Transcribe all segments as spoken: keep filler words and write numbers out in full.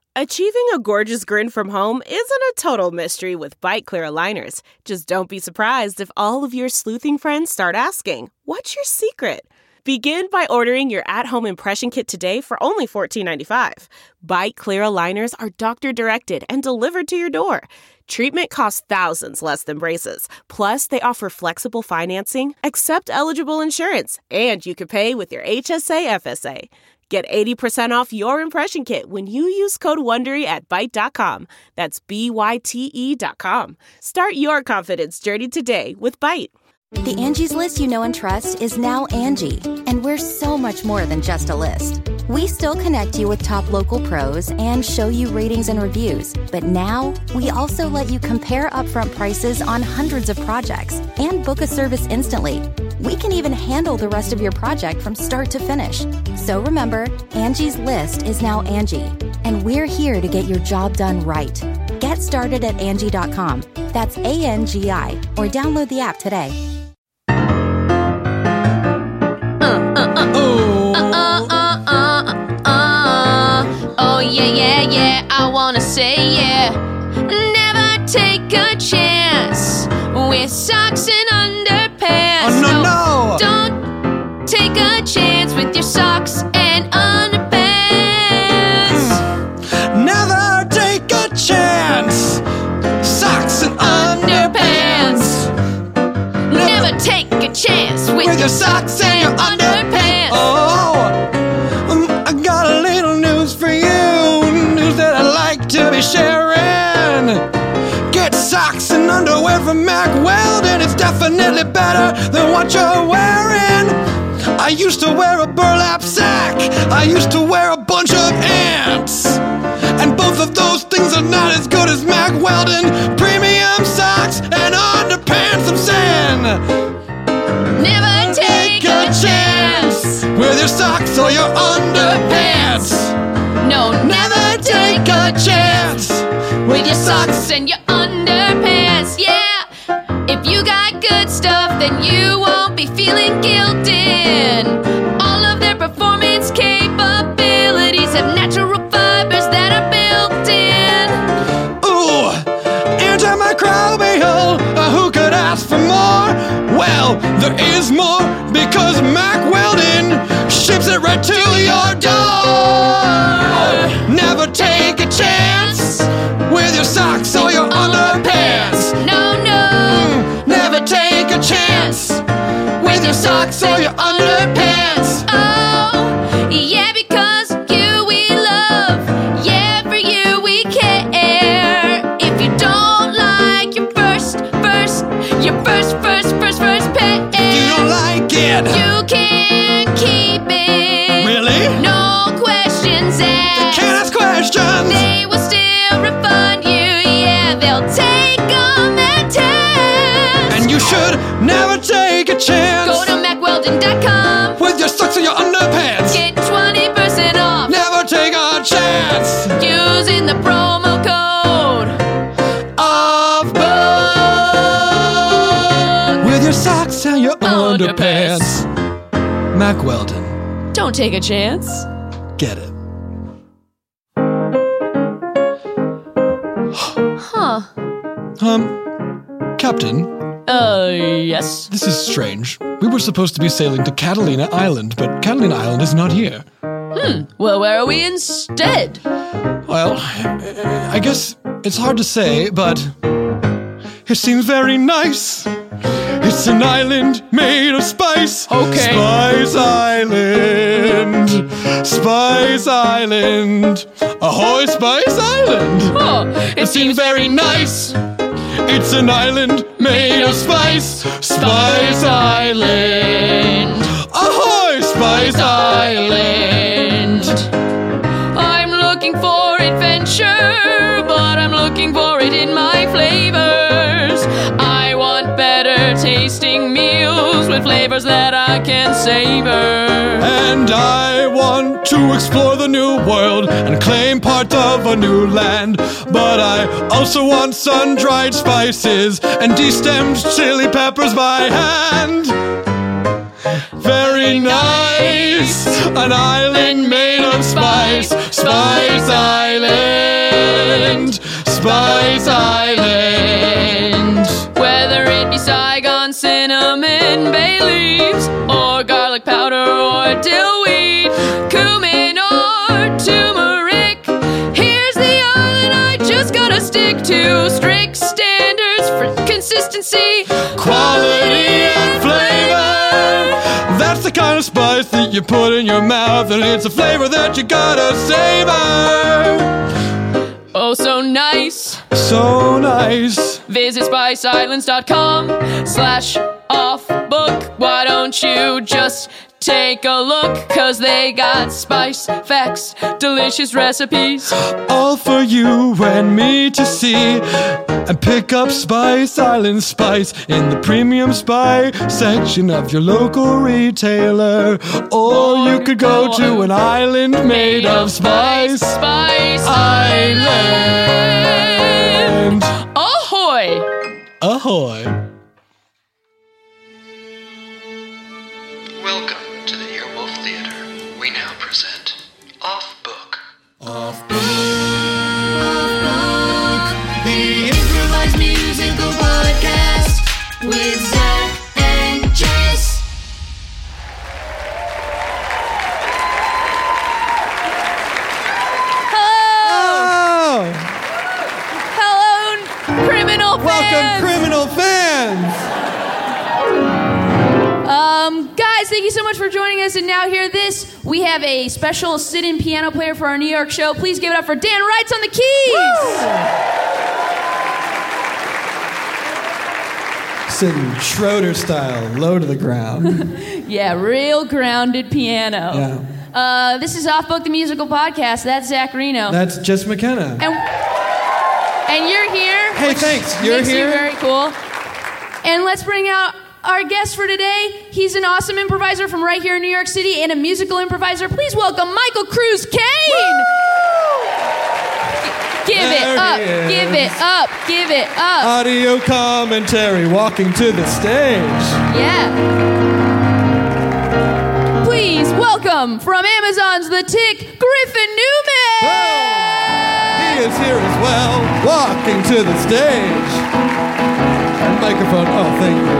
Achieving a gorgeous grin from home isn't a total mystery with Byte Clear aligners. Just don't be surprised if all of your sleuthing friends start asking, "What's your secret?" Begin by ordering your at-home impression kit today for only fourteen ninety-five. Byte Clear aligners are doctor-directed and delivered to your door. Treatment costs thousands less than braces. Plus, they offer flexible financing, accept eligible insurance, and you can pay with your H S A F S A. Get eighty percent off your impression kit when you use code WONDERY at byte dot com. That's B Y T E dot com. Start your confidence journey today with Byte. The Angie's List you know and trust is now Angie, and we're so much more than just a list. We still connect you with top local pros and show you ratings and reviews, but now we also let you compare upfront prices on hundreds of projects and book a service instantly. We can even handle the rest of your project from start to finish. So remember, Angie's List is now Angie, and we're here to get your job done right. Get started at Angie dot com. That's A N G I, or download the app today. Yeah, yeah, yeah, I wanna say yeah. Never take a chance with socks and underpants. Oh, no, no! Don't take a chance with your socks and underpants. Mm. Never take a chance. Socks and underpants. Never, Never take a chance with, with your socks and your underpants. Oh, um, I got a little news for you. That I like to be sharing. Get socks and underwear from Mack Weldon. It's definitely better than what you're wearing. I used to wear a burlap sack. I used to wear a bunch of ants. And both of those things are not as good as Mack Weldon premium socks and underpants. I'm saying, never take a chance with your socks or your underpants. No, never take a chance with your socks and your underpants. Yeah, if you got good stuff, then you won't be feeling guilty. All of their performance capabilities have natural fibers that are built in. Ooh, antimicrobial. Uh, who could ask for more? Well, there is more because Mack Weldon ships it right to your door. Never take a chance with your socks or your underpants. No, no. Mm, never take a chance with your socks or your underpants. Oh, yeah, because you we love. Yeah, for you we care. If you don't like your first, first, your first, first, first, first pair, if you don't like it, you can keep it. Really? No questions asked. Can't ask questions. They will still refund you. Yeah, they'll take on that test. And you should never take a chance. Go to Mack Weldon dot com with your socks or your underpants. Get twenty percent off. Never take a chance using the promo code of both with your socks and your underpants. underpants. Mack Weldon. Don't take a chance. Get it. Huh. Um, Captain? Uh, yes? This is strange. We were supposed to be sailing to Catalina Island, but Catalina Island is not here. Hmm, well, where are we instead? Well, I guess it's hard to say, but it seems very nice. It's an island made of spice. Okay. Spice Island. Spice Island. Ahoy, Spice Island. Oh, it, it seems very nice. It's an island made of spice. Spice Island. Ahoy, Spice Island. I'm looking for adventure, but I'm looking for it in my flavors. I want better tasting meals with flavors that I can savor. And I want to explore the new world and claim part of a new land. But I also want sun-dried spices and de-stemmed chili peppers by hand. Very nice, an island made of spice, Spice Island. Spice Island. Whether it be Saigon cinnamon, bay leaves, or garlic powder, or dill weed, cumin or turmeric, here's the island I just gotta stick to. Strict standards for consistency, Quality and flavor. That's the kind of spice that you put in your mouth, and it's a flavor that you gotta savor. oh so nice. So nice. Visit spice islands dot com slash off book. Why don't you just take a look? Cause they got spice facts, delicious recipes. All for you and me to see. And pick up Spice Island Spice in the premium spice section of your local retailer. Or you could go to an island made of spice. Spice Island. Ahoy! Ahoy. Welcome to the Earwolf Theater. We now present Off Book. Off The improvised musical podcast with Zach and Jess. Hello! Oh! Hello, criminal fans! Welcome, criminal fans! Um, guys, thank you so much for joining us. And now hear this. We have a special sit-in piano player for our New York show. Please give it up for Dan Wrights on the keys! Sitting Schroeder style, low to the ground. Yeah, real grounded piano. Yeah. Uh, this is Off Book, the musical podcast. That's Zach Reno. That's Jess McKenna. and, and you're here. Hey, which thanks. You're makes here. You very cool. And let's bring out our guest for today. He's an awesome improviser from right here in New York City and a musical improviser. Please welcome Michael Cruz Kane. Give There it up. he is. Give it up. Give it up. Audio commentary walking to the stage. Yeah. Please welcome from Amazon's The Tick, Griffin Newman. He is here as well, walking to the stage. Microphone. Oh, thank you.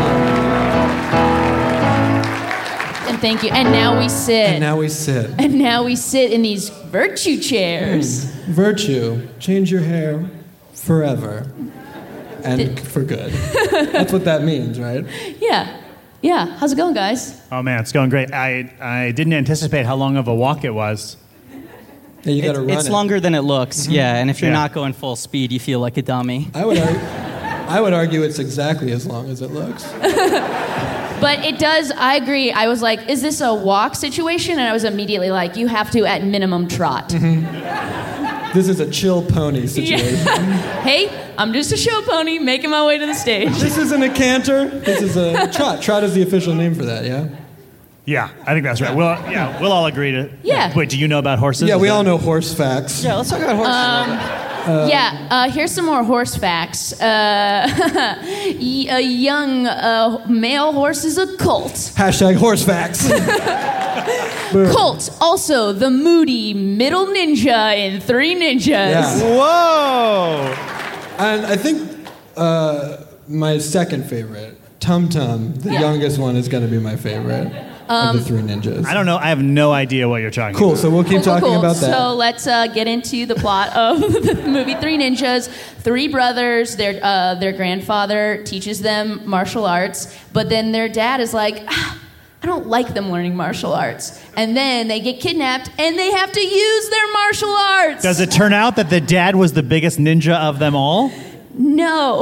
Thank you. And thank you. And now we sit. And now we sit. And now we sit in these virtue chairs. Mm. Virtue. Change your hair forever. And for good. That's what that means, right? Yeah. Yeah. How's it going, guys? Oh man, it's going great. I, I didn't anticipate how long of a walk it was. Yeah, you got to It's, run it's it. longer than it looks, yeah. And if you're Yeah. not going full speed, you feel like a dummy. I would argue, I would argue it's exactly as long as it looks. But it does, I agree. I was like, is this a walk situation? And I was immediately like, you have to at minimum trot. This is a chill pony situation. Hey, I'm just a show pony making my way to the stage. This isn't a canter. This is a trot. Trot is the official name for that, yeah? Yeah, I think that's right. We'll, yeah, we'll all agree to. Yeah. Wait, do you know about horses? Yeah, Is we that- all know horse facts. Yeah, let's talk about horses. Yeah, uh, here's some more horse facts. Uh, y- a young uh, male horse is a colt. Hashtag horse facts. Colt, also the moody middle ninja in Three Ninjas. Yeah. Whoa! And I think uh, my second favorite, Tum Tum, the Yeah. youngest one, is going to be my favorite of the Three Ninjas. I don't know. I have no idea what you're talking Cool, about. so we'll keep Cool, cool, talking cool. about that. So let's uh, get into the plot of the movie Three Ninjas. Three brothers. Their uh, their grandfather teaches them martial arts, but then their dad is like, ah, I don't like them learning martial arts. And then they get kidnapped, and they have to use their martial arts. Does it turn out that the dad was the biggest ninja of them all? No.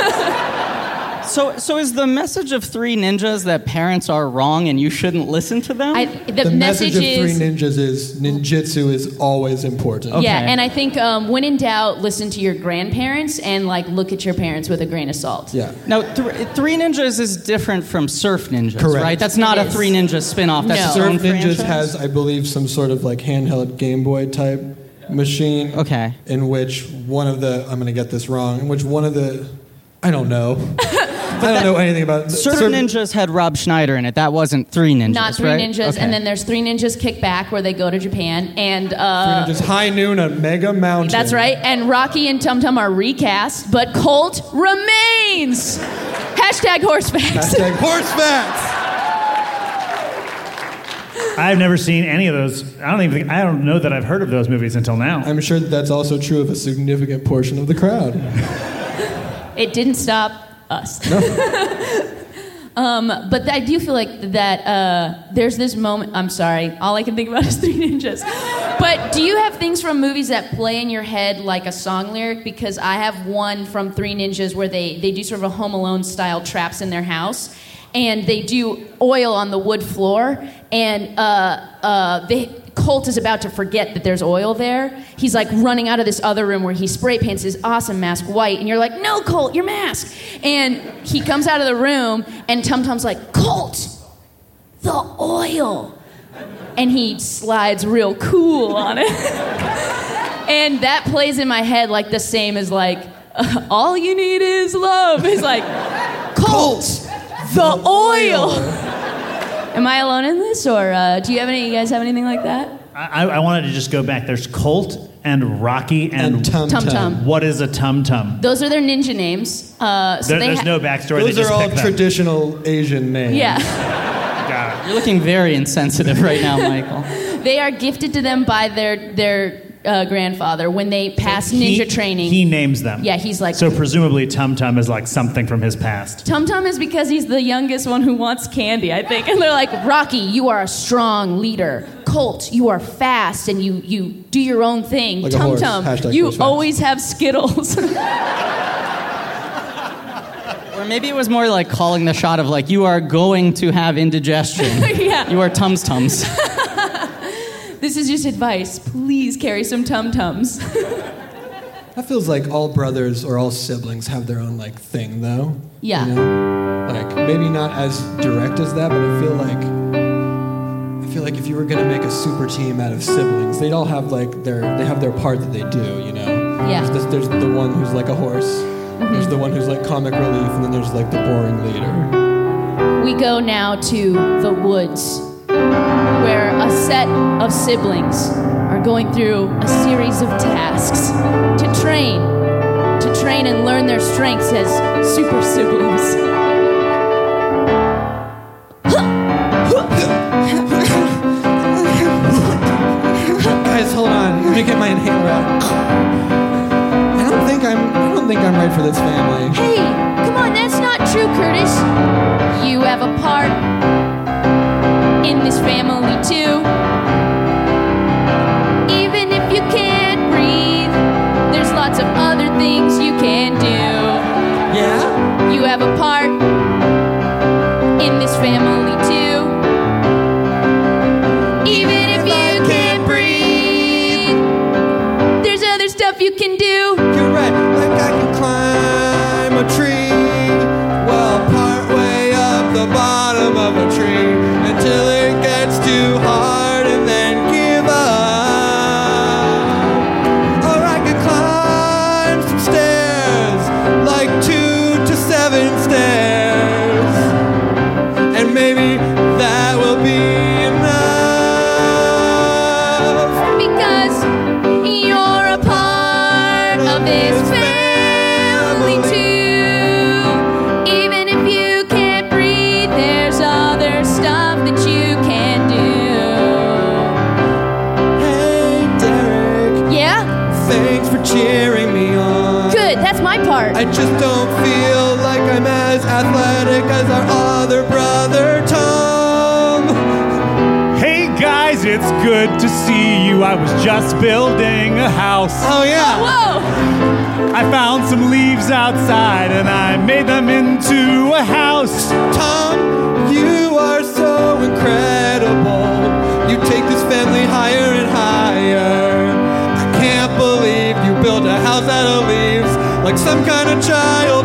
so, so is the message of Three Ninjas that parents are wrong and you shouldn't listen to them? I, the, the message, of is, Three Ninjas is ninjutsu is always important. Okay. Yeah, and I think um, when in doubt, listen to your grandparents and like look at your parents with a grain of salt. Yeah. Now, th- Three Ninjas is different from Surf Ninjas, Correct. right? That's not It a is. Three Ninjas spin-off. That's No. its Surf own Ninjas franchise? has, I believe, some sort of like handheld Game Boy type machine. Okay. In which one of the, I'm going to get this wrong, in which one of the, I don't know. I don't know anything about Certain Ninjas had Rob Schneider in it. That wasn't Three Ninjas, Not Three right? Ninjas, Okay. and then there's Three Ninjas Kick Back, where they go to Japan, and uh, Three Ninjas High Noon at Mega Mountain. that's right. And Rocky and Tum Tum are recast, but Colt remains. Hashtag horse facts. Hashtag horse facts. I've never seen any of those. I don't even think, I don't know that I've heard of those movies until now. I'm sure that that's also true of a significant portion of the crowd. It didn't stop us. No. um, but I do feel like that uh, there's this moment. I'm sorry. All I can think about is Three Ninjas. But do you have things from movies that play in your head like a song lyric? Because I have one from Three Ninjas where they, they do sort of a Home Alone style traps in their house. And they do oil on the wood floor. And uh, uh, they... Colt is about to forget that there's oil there. He's like running out of this other room where he spray paints his awesome mask white, and you're like, no, Colt, your mask. And he comes out of the room, and Tum Tum's like, Colt, the oil. And he slides real cool on it. And that plays in my head like the same as like, uh, all you need is love. It's like, Colt, the oil. Am I alone in this, or uh, do you have any? You guys have anything like that? I, I wanted to just go back. There's Colt and Rocky and, And Tum Tum. Tum Tum. What is a Tum Tum? Those are their ninja names. Uh, so There, they there's ha- no backstory. Those they just are all pick them. traditional Asian names. Yeah, Got it. You're looking very insensitive right now, Michael. they are gifted to them by their their uh, grandfather when they pass ninja He- training. He names them. Yeah, he's like- So presumably Tum Tum is like something from his past. Tum Tum is because he's the youngest one who wants candy, I think. And they're like, Rocky, you are a strong leader. Colt, you are fast and you you do your own thing. Like a Tum horse. Tum, Hashtag you horse facts. always have Skittles. Or maybe it was more like calling the shot of like, you are going to have indigestion. Yeah. You are Tums Tums. This is just advice. Please carry some Tum Tums. That feels like all brothers or all siblings have their own like thing, though. Yeah. You know? Like maybe not as direct as that, but I feel like I feel like if you were gonna make a super team out of siblings, they'd all have like their they have their part that they do. You know. Yeah. There's, this, there's the one who's like a horse. Mm-hmm. There's the one who's like comic relief, and then there's like the boring leader. We go now to the woods, where a set of siblings are going through a series of tasks to train, to train and learn their strengths as super siblings. Guys, hold on. Let me get my inhaler out. I don't think I'm. I don't think I'm right for this family. Hey, come on, that's not true, Curtis. You have a part in this family too. Even if you can't breathe, there's lots of other things you can do. Yeah. You have a part in this family too. Even if you can't breathe, there's other stuff you can do. You're right. Like I can climb a tree. Well, part way up the bottom of a tree until it gets too hard and then give up. Or I could climb some stairs, like two to seven stairs, and maybe that will be enough. Because you're a part of this family too. Even if you can't breathe, there's other stuff that you can do. Hey, Derek. Yeah? Thanks for cheering me on. Good, that's my part. I just don't feel like I'm as athletic as our other brother, Tom. Hey guys, it's good to see you. I was just building a house. Oh, yeah. Whoa! I found some leaves outside and I made them into a house. Tom, you are so incredible. You take this family higher and higher. I can't believe you built a house out of leaves like some kind of child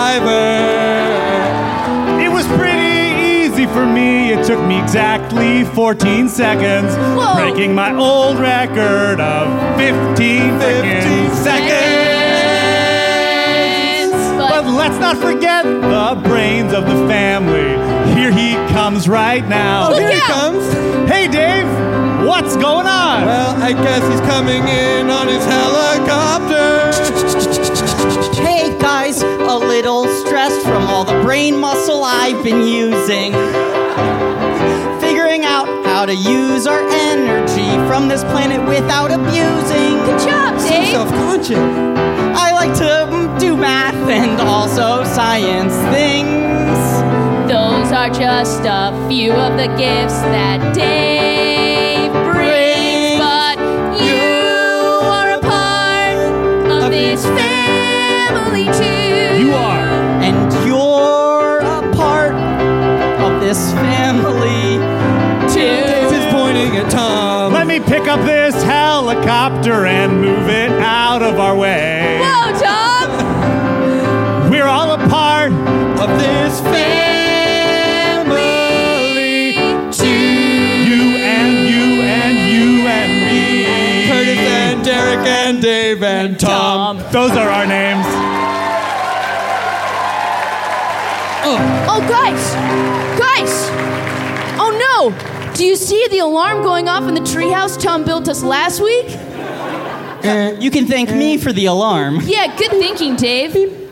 MacGyver. It was pretty easy for me. It took me exactly fourteen seconds, Whoa. breaking my old record of fifteen, fifteen seconds. But But let's not forget the brains of the family. Here he comes right now. Oh, Look here he out. comes. Hey, Dave, what's going on? Well, I guess he's coming in on his helicopter. Hey guys, a little stressed from all the brain muscle I've been using. Figuring out how to use our energy from this planet without abusing. Good job, Dave. Self-conscious. I like to mm, do math and also science things. Those are just a few of the gifts that Dave brings. But you are a part of this family too. You are. And you're a part of this family too. Dave is pointing at Tom. Let me pick up this helicopter and move it out of our way. Whoa, Tom! We're all a part of this family too. you and you and you and me. Curtis and Derek and Dave and Tom. Those are our names. Oh, guys! Guys! Oh no! Do you see the alarm going off in the treehouse Tom built us last week? You can thank me for the alarm. Yeah, good thinking, Dave.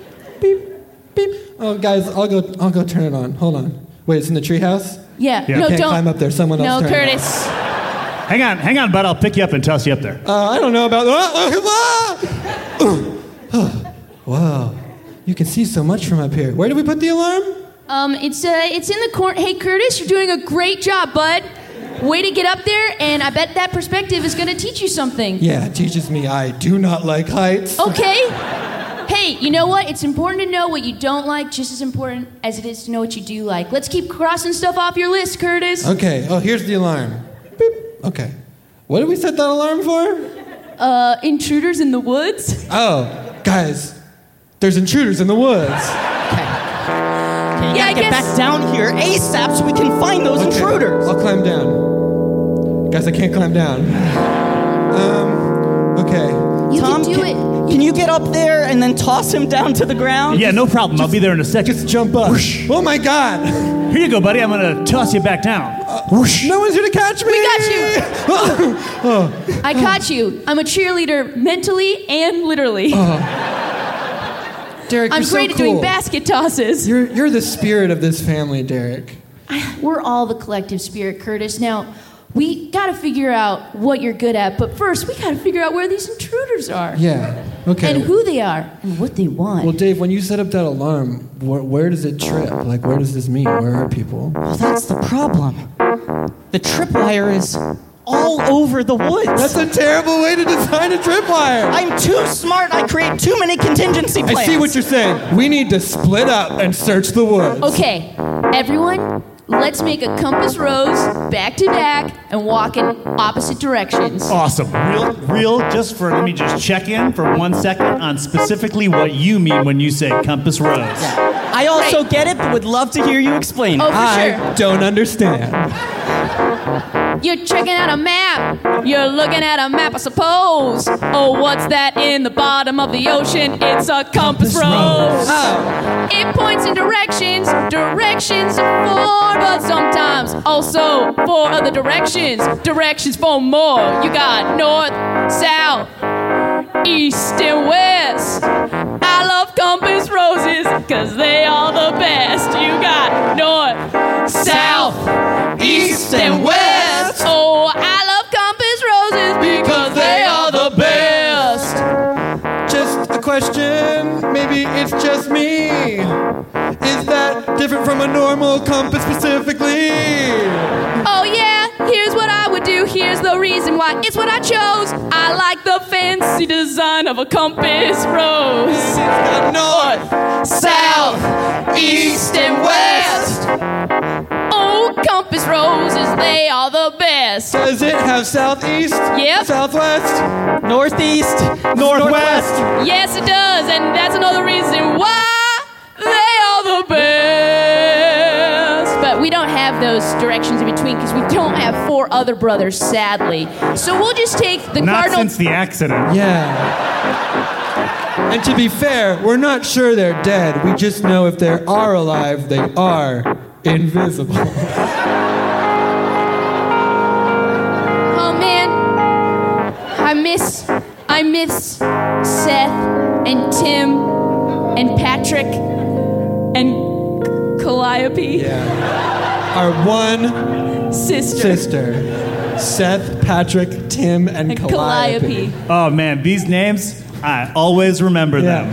Oh, guys, I'll go. I'll go turn it on. Hold on. Wait, it's in the treehouse. Yeah, Yeah. no, Can't don't. climb up there. Someone else. no, turn it on. Curtis. Hang on, hang on, bud. I'll pick you up and toss you up there. Uh, I don't know about. Ah! Wow, you can see so much from up here. Where did we put the alarm? Um, it's uh, it's in the corner. Hey, Curtis, you're doing a great job, bud. Way to get up there, and I bet that perspective is going to teach you something. Yeah, it teaches me I do not like heights. Okay. Hey, you know what? It's important to know what you don't like, just as important as it is to know what you do like. Let's keep crossing stuff off your list, Curtis. Okay. Oh, here's the alarm. Beep. Okay. What did we set that alarm for? Uh, intruders in the woods. Oh, guys, there's intruders in the woods. Okay, you Yeah, I gotta get guess- back down here ASAP so we can find those Okay, intruders. I'll climb down. Guys, I can't climb down. Um. Okay. You Tom, can do can, it. Can you get up there and then toss him down to the ground? Yeah, no problem. I'll be there in a second. Just jump up. Oh my God. Here you go, buddy. I'm gonna toss you back down. No one's here to catch me. We got you. I caught you. I'm a cheerleader mentally and literally. Derek, I'm you're great so at doing cool. basket tosses. You're you're the spirit of this family, Derek. We're all the collective spirit, Curtis. Now, we gotta figure out what you're good at, but first, we gotta figure out where these intruders are. Yeah. Okay. And who they are, and what they want. Well, Dave, when you set up that alarm, where, where does it trip? Like, where does this mean? Where are people? Well, that's the problem. The tripwire is all over the woods. That's a terrible way to design a tripwire. I'm too smart. I create too many contingency plans. I see what you're saying. We need to split up and search the woods. Okay, everyone, let's make a compass rose back to back and walk in opposite directions. Awesome. Real, real, just for, let me just check in for one second on specifically what you mean when you say compass rose. I also get it, but would love to hear you explain Oh, it. for I sure. don't understand. You're checking out a map. You're looking at a map, I suppose. Oh, what's that in the bottom of the ocean? It's a compass rose. Oh. It points in directions, directions for, but sometimes also for other directions, directions for more. You got north, south, east, and west. I love compass roses, cause they are the best. You got north, south, east, and west. Oh, I love compass roses because they are the best. Just a question, maybe it's just me. Is that different from a normal compass specifically? Oh yeah, here's what I would do. Here's the reason why. It's what I chose. I like the fancy design of a compass rose. It's got north, South, east, and west. Oh, compass roses, they are the best. does it have southeast? Yep. Southwest? Northeast, Northwest. Yes, it does, and that's another reason why they are the best. But we don't have those directions in between because we don't have four other brothers, sadly. So we'll just take the Not cardinal. since the accident. Yeah. And to be fair, we're not sure they're dead. We just know if they are alive, they are invisible. Oh man, I miss, I miss Seth and Tim and Patrick and Calliope. Yeah. Our one sister. sister. Seth, Patrick, Tim, and, And Calliope. Calliope. Oh man, these names, I always remember them.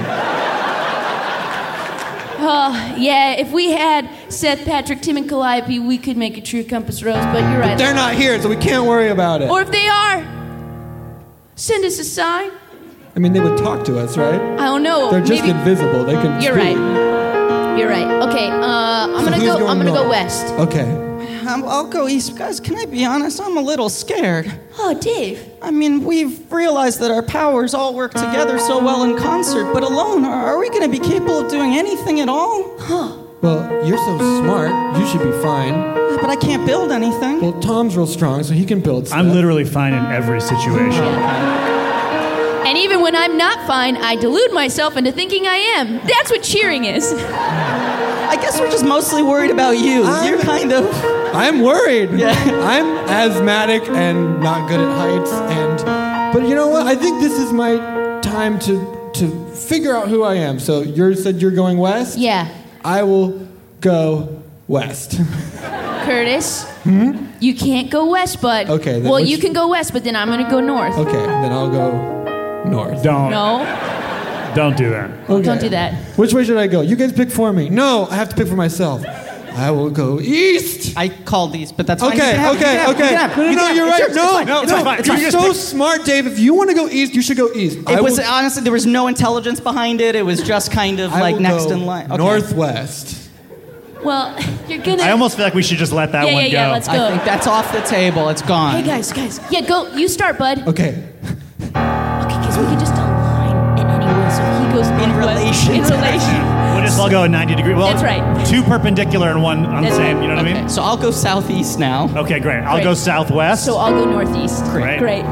Oh, yeah, if we had Seth, Patrick, Tim, and Calliope, we could make a true Compass Rose, but you're right. They're not here, so we can't worry about it. Or if they are, send us a sign. I mean, they would talk to us, right? I don't know. They're just maybe- invisible. They can You're speak. right. You're right. Okay, uh, I'm So gonna who's go. going I'm gonna go north? west. Okay. Um, I'll go east. Guys, can I be honest? I'm a little scared. Oh, Dave. I mean, we've realized that our powers all work together so well in concert, but alone, are, are we going to be capable of doing anything at all? Huh. Well, you're so smart. You should be fine. Uh, But I can't build anything. Well, Tom's real strong, so he can build stuff. I'm literally fine in every situation. And even when I'm not fine, I delude myself into thinking I am. That's what cheering is. I guess we're just mostly worried about you. I'm- You're kind of... I'm worried. Yeah. I'm asthmatic and not good at heights, and but you know what? I think this is my time to to figure out who I am. So you said you're going west? Yeah. I will go west. Curtis. Hmm? You can't go west, bud. Okay, then Well, which- you can go west, but then I'm gonna go north. Okay, then I'll go north. Don't. No, Don't do that. Okay. don't do that. Which way should I go? You guys pick for me. No, I have to pick for myself. I will go east. I called these, but that's fine. You Okay, can have it, you okay, can have it, okay. you can have it, No, no, you no, can have you're it. right. It's yours, No, it's fine, no, it's no, fine, fine. it's You fine. You're just so pick- smart, Dave. If you want to go east, you should go east. I It was will- honestly, there was no intelligence behind it. It was just kind of I like will next go in line. Okay. northwest. Well, you're gonna. I almost feel like we should just let that Yeah, one yeah, go. yeah, let's go. I think that's off the table. It's gone. Hey guys, guys. Yeah, go. You start, bud. Okay. Okay, because we could just align in any way. So he goes In northwest. relation In to- relation. We'll just all go at ninety degrees. Well, That's right. Two perpendicular and one on the That's same. right. You know what I Okay, mean? so I'll go southeast now. Okay, great. I'll Great. go southwest. So I'll go northeast. Great. Great.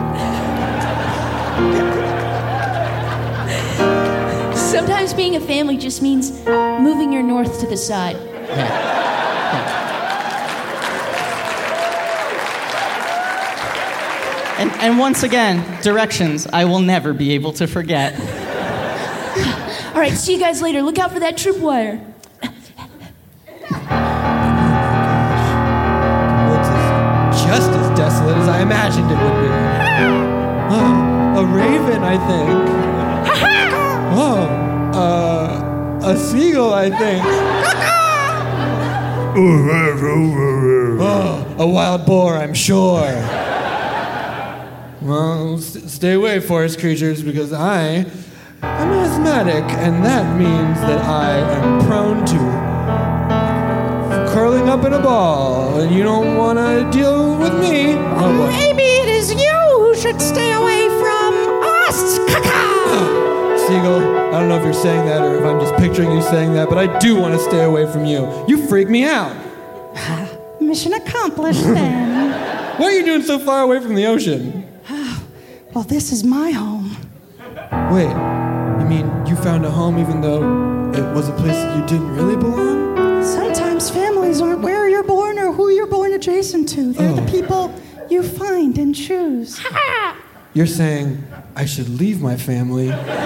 Sometimes being a family just means moving your north to the side. And, and once again, directions I will never be able to forget. All right, see you guys later. Look out for that tripwire. Woods is just as desolate as I imagined it would be. Oh, a raven, I think. Oh, uh, a seagull, I think. Oh, a wild boar, I'm sure. Well, s- stay away, forest creatures, because I am asthmatic, and that means that I am prone to curling up in a ball, and you don't want to deal with me. Oh, boy. Maybe it is you who should stay away from us. Seagull, I don't know if you're saying that or if I'm just picturing you saying that, but I do want to stay away from you. You freak me out. Mission accomplished then. Why are you doing so far away from the ocean? Well, this is my home. Wait, you mean you found a home even though it was a place that you didn't really belong? Sometimes families aren't where you're born or who you're born adjacent to. They're Oh. the people you find and choose. You're saying I should leave my family.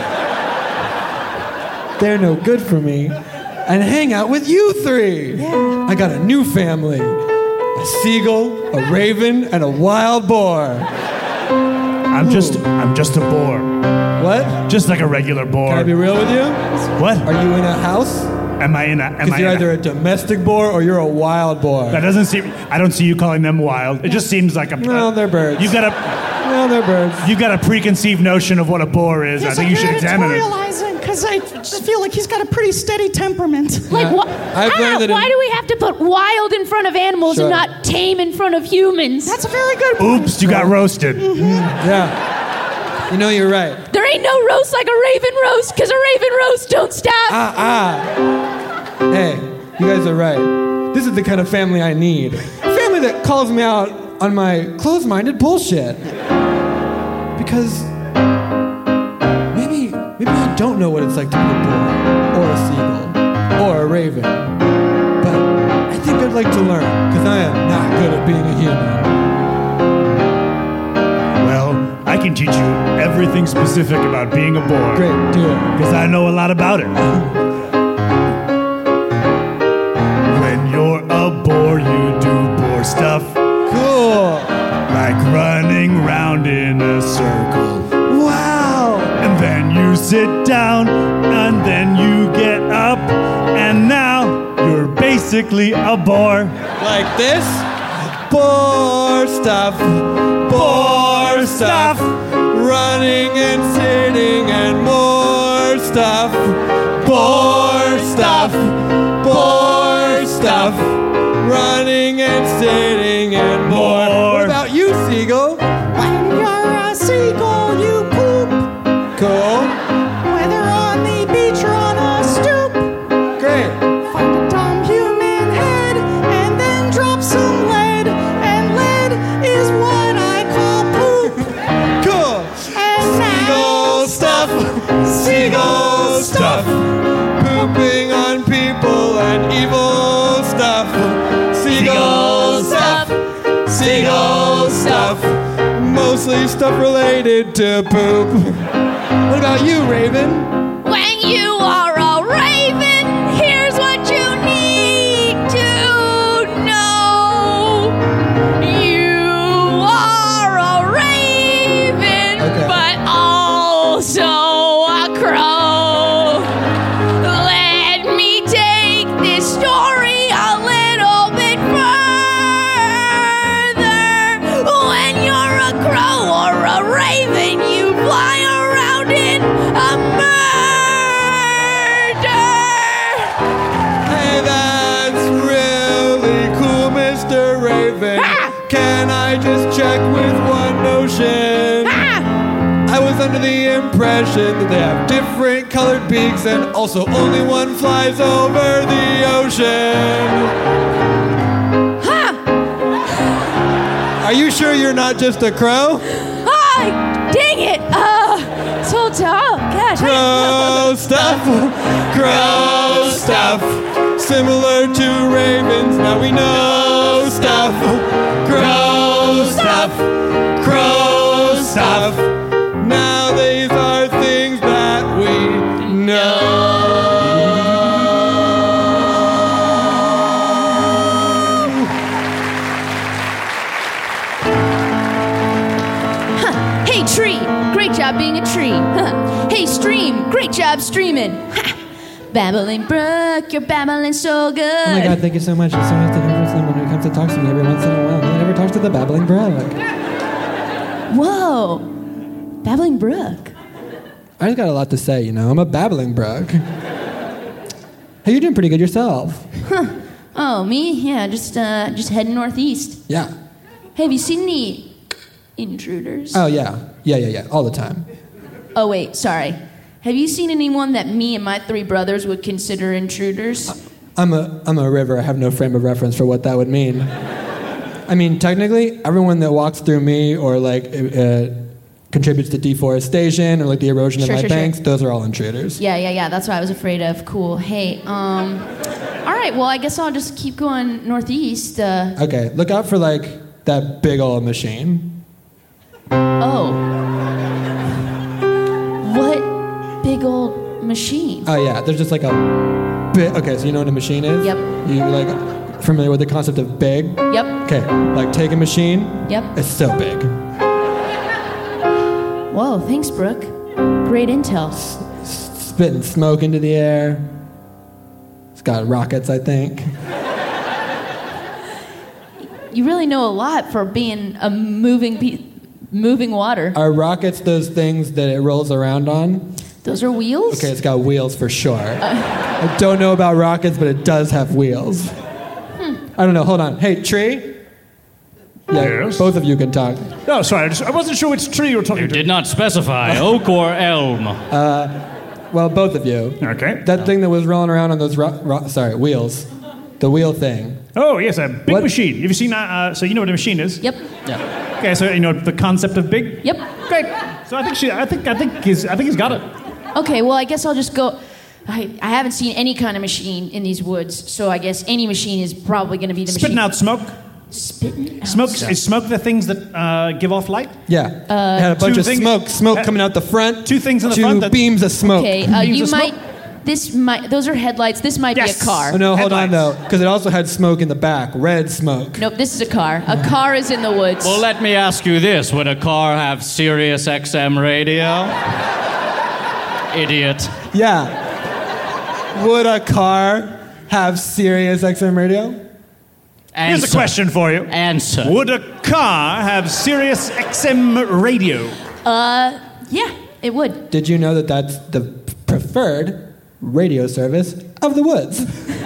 They're no good for me. And hang out with you three. Yeah. I got a new family. A seagull, a raven, and a wild boar. I'm just, I'm just a boar. What? Just like a regular boar. Can I be real with you? What? Are you in a house? Am I in a? Am Because I you're in either a, a domestic boar or you're a wild boar. That doesn't seem. I don't see you calling them wild. It just seems like a. No, they're birds. You've got a. No, they're birds. You've got a preconceived notion of what a boar is. I think you should examine it. because I just feel like he's got a pretty steady temperament. Like, Yeah. wha- I've ah, learned that why in- do we have to put wild in front of animals Sure. and not tame in front of humans? That's a very good point. Oops, you got roasted. Yeah. You know, you're right. There ain't no roast like a raven roast, because a raven roast don't stop. Ah, ah. Hey, you guys are right. This is the kind of family I need. A family that calls me out on my closed-minded bullshit. Because maybe, maybe I'll don't know what it's like to be a boar, or a seagull, or a raven. But I think I'd like to learn, because I am not good at being a human. Well, I can teach you everything specific about being a boar. Great, do it. Because I know a lot about it. When you're a boar, you do boar stuff. Cool. Like running round in a circle. Wow. And then you sit down, and then you get up, and now you're basically a boar. Like this? Boar stuff. Boar stuff. Running and sitting and more stuff. Boar stuff. Boar stuff. Running and sitting and more. What about you, seagull? When you're a seagull, you poop. Cool. Whether on the beach or on a stoop. Great. Find a dumb human head and then drop some lead. And lead is what I call poop. Cool. And Seagull stuff. Seagull stuff. Pooping on people and evil stuff. Seagull stuff. Seagull stuff. Mostly stuff related to poop. What about you, Raven? When you are a raven, here's what you need to know. You are a raven, Okay. but also a crow. Let me take this story a little bit further. When you're a crow or a raven, you fly around in a murder. Hey, that's really cool, Mister Raven. Ah! Can I just check with one notion? Ah! I was under the impression that they have different colored beaks and also only one flies over the ocean. Ha! Are you sure you're not just a crow? Hi! Dang it! Uh, so tall. Gosh. Crow stuff, crow stuff. Similar to ravens, now we know stuff. Crow stuff, crow stuff. Now these are things that we know. Hey, tree! Great job being a tree. Hey, stream! Great job streaming. Ha! Babbling Brook, you're babbling so good. Oh my god, thank you so much. It's so nice to hear from someone who comes to talk to me every once in a while. No one ever talks to the Babbling Brook. Whoa! Babbling Brook. I just got a lot to say, you know. I'm a Babbling Brook. Hey, you're doing pretty good yourself. Oh, me? Yeah, just uh, just heading northeast. Yeah. Hey, have you seen any intruders? Oh, yeah. Yeah, yeah, yeah. All the time. Oh, wait, sorry. Have you seen anyone that me and my three brothers would consider intruders? I'm a, I'm a river. I have no frame of reference for what that would mean. I mean, technically, everyone that walks through me or, like, uh, contributes to deforestation or, like, the erosion Sure, of my sure, banks, sure. those are all intruders. Yeah, yeah, yeah. That's what I was afraid of. Cool. Hey, um, all right. Well, I guess I'll just keep going northeast. Uh, Okay, look out for, like, that big old machine. oh, what big old machine? Oh, yeah, there's just, like, a big... Okay, so you know what a machine is? Yep. You, like, familiar with the concept of big? Yep. Okay, like, take a machine. Yep. It's so big. Whoa, thanks, Brooke. Great intel. Spitting smoke into the air. It's got rockets, I think. You really know a lot for being a moving pe- moving water. Are rockets those things that it rolls around on? Those are wheels? Okay, it's got wheels for sure. I don't know about rockets, but it does have wheels. I don't know, hold on. Hey, tree? Yeah, Yes? both of you can talk. No, sorry, I, just, I wasn't sure which tree you were talking You to. did not specify oak or elm. Well, both of you. Okay. That thing that was rolling around on those, ro- ro- sorry, wheels. The wheel thing. Oh, yes, a big What? machine. Have you seen that? Uh, so you know what a machine is? Yep. Yeah. Okay, so you know the concept of big? Yep. Great. So I think she, I think, I think he's, I think he's got it. Okay, well, I guess I'll just go. I, I haven't seen any kind of machine in these woods, so I guess any machine is probably going to be the Spitting machine. out smoke. Spitting out Smoke is smoke the things that uh, give off light? Yeah. Uh, it had a bunch two of things- smoke, smoke uh, coming out the front. Two things in the two front that- beams of smoke. Okay, uh, Beams you of might. smoke? This might. Those are headlights. This might Yes. be a car. Oh no, hold on Headlights. though, because it also had smoke in the back, red smoke. Nope, this is a car. A car is in the woods. Well, let me ask you this. Would a car have Sirius X M radio? Idiot. Yeah. Would a car have Sirius X M radio? Here's a Answer. question for you. Answer. Would a car have Sirius X M radio? Uh, yeah, it would. Did you know that that's the preferred radio service of the woods?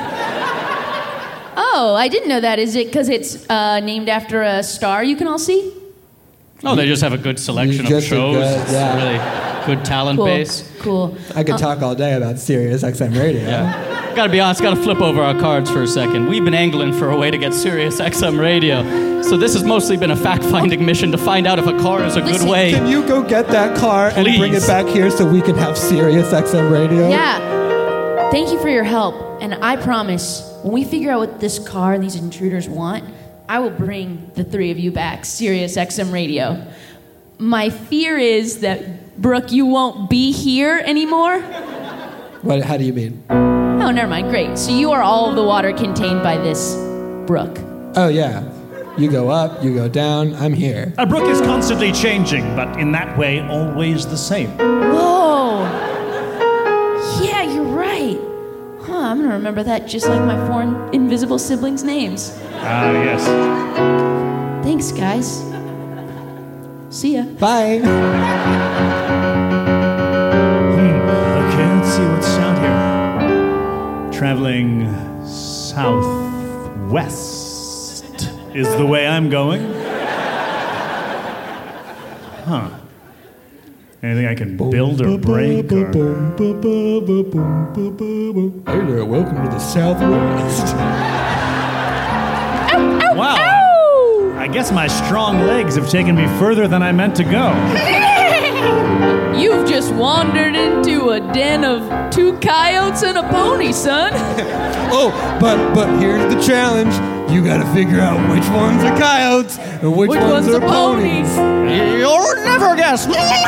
Oh, I didn't know that. Is it because it's uh, named after a star you can all see? No, they just have a good selection of Just a shows. good- It's yeah. really good talent Cool. base. Cool. I could talk all day about Sirius X M radio. Yeah. Gotta be honest, gotta flip over our cards for a second. We've been angling for a way to get Sirius X M radio. So this has mostly been a fact-finding mission to find out if a car is a good Listen, way. Can you go get that car and bring it Please. back here so we can have Sirius X M radio? Yeah. Thank you for your help. And I promise, when we figure out what this car and these intruders want, I will bring the three of you back Sirius X M radio. My fear is that, Brooke, you won't be here anymore. What? How do you mean? Oh, never mind. Great. So you are all of the water contained by this brook. Oh yeah. You go up, you go down. I'm here. A brook is constantly changing, but in that way, always the same. Whoa. Yeah, you're right. Huh, I'm going to remember that just like my four invisible siblings' names. Ah, yes. Thanks, guys. See ya. Bye. Okay, let's see what's out here. Traveling southwest is the way I'm going. Huh. Anything I can build or break or... Hey there, welcome to the Southwest. Wow. I guess my strong legs have taken me further than I meant to go. You've just wandered into a den of two coyotes and a pony, son. Oh, but but here's the challenge. You gotta figure out which ones are coyotes and which, Which ones, ones are are ponies. You'll never guess.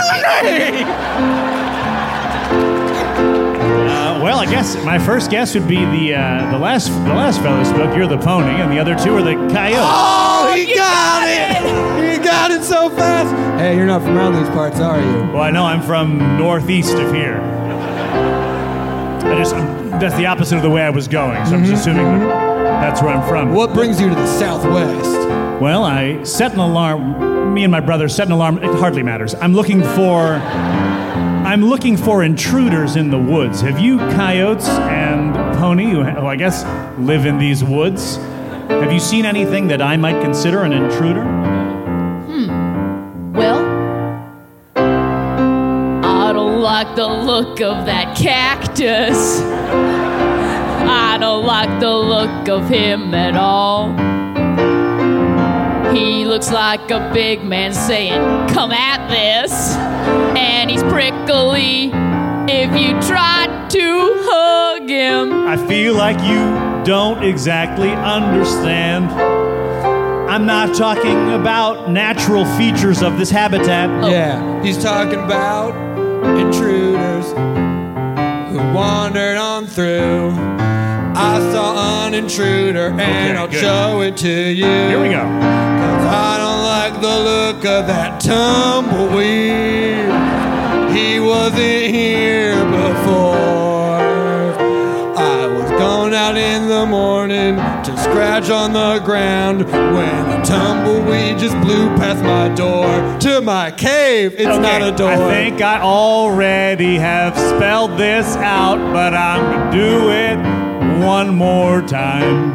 Uh, well, I guess my first guess would be the uh, the last the last fellow spoke. You're the pony, and the other two are the coyotes. Oh, he got it! He got it so fast. Hey, you're not from around these parts, are you? Well, I know I'm from northeast of here. I just I'm, that's the opposite of the way I was going, so I'm just assuming that that's where I'm from. What brings you to the Southwest? Well, I set an alarm. Me and my brother set an alarm. It hardly matters. I'm looking for. I'm looking for intruders in the woods. Have you coyotes and pony, who, who I guess live in these woods? Have you seen anything that I might consider an intruder? Well, I don't like the look of that cactus. I don't like the look of him at all. He looks like a big man saying, "Come at this." And he's prickly if you try to hug him. I feel like you don't exactly understand. I'm not talking about natural features of this habitat. Yeah, he's talking about intruders who wandered on through. I saw an intruder and Okay, I'll good. show it to you. Here we go. Cause I don't like the look of that tumbleweed. He wasn't here before. I was going out in the morning to scratch on the ground when a tumbleweed just blew past my door to my cave. It's Okay, not a door. I think I already have spelled this out, but I'm gonna do it one more time.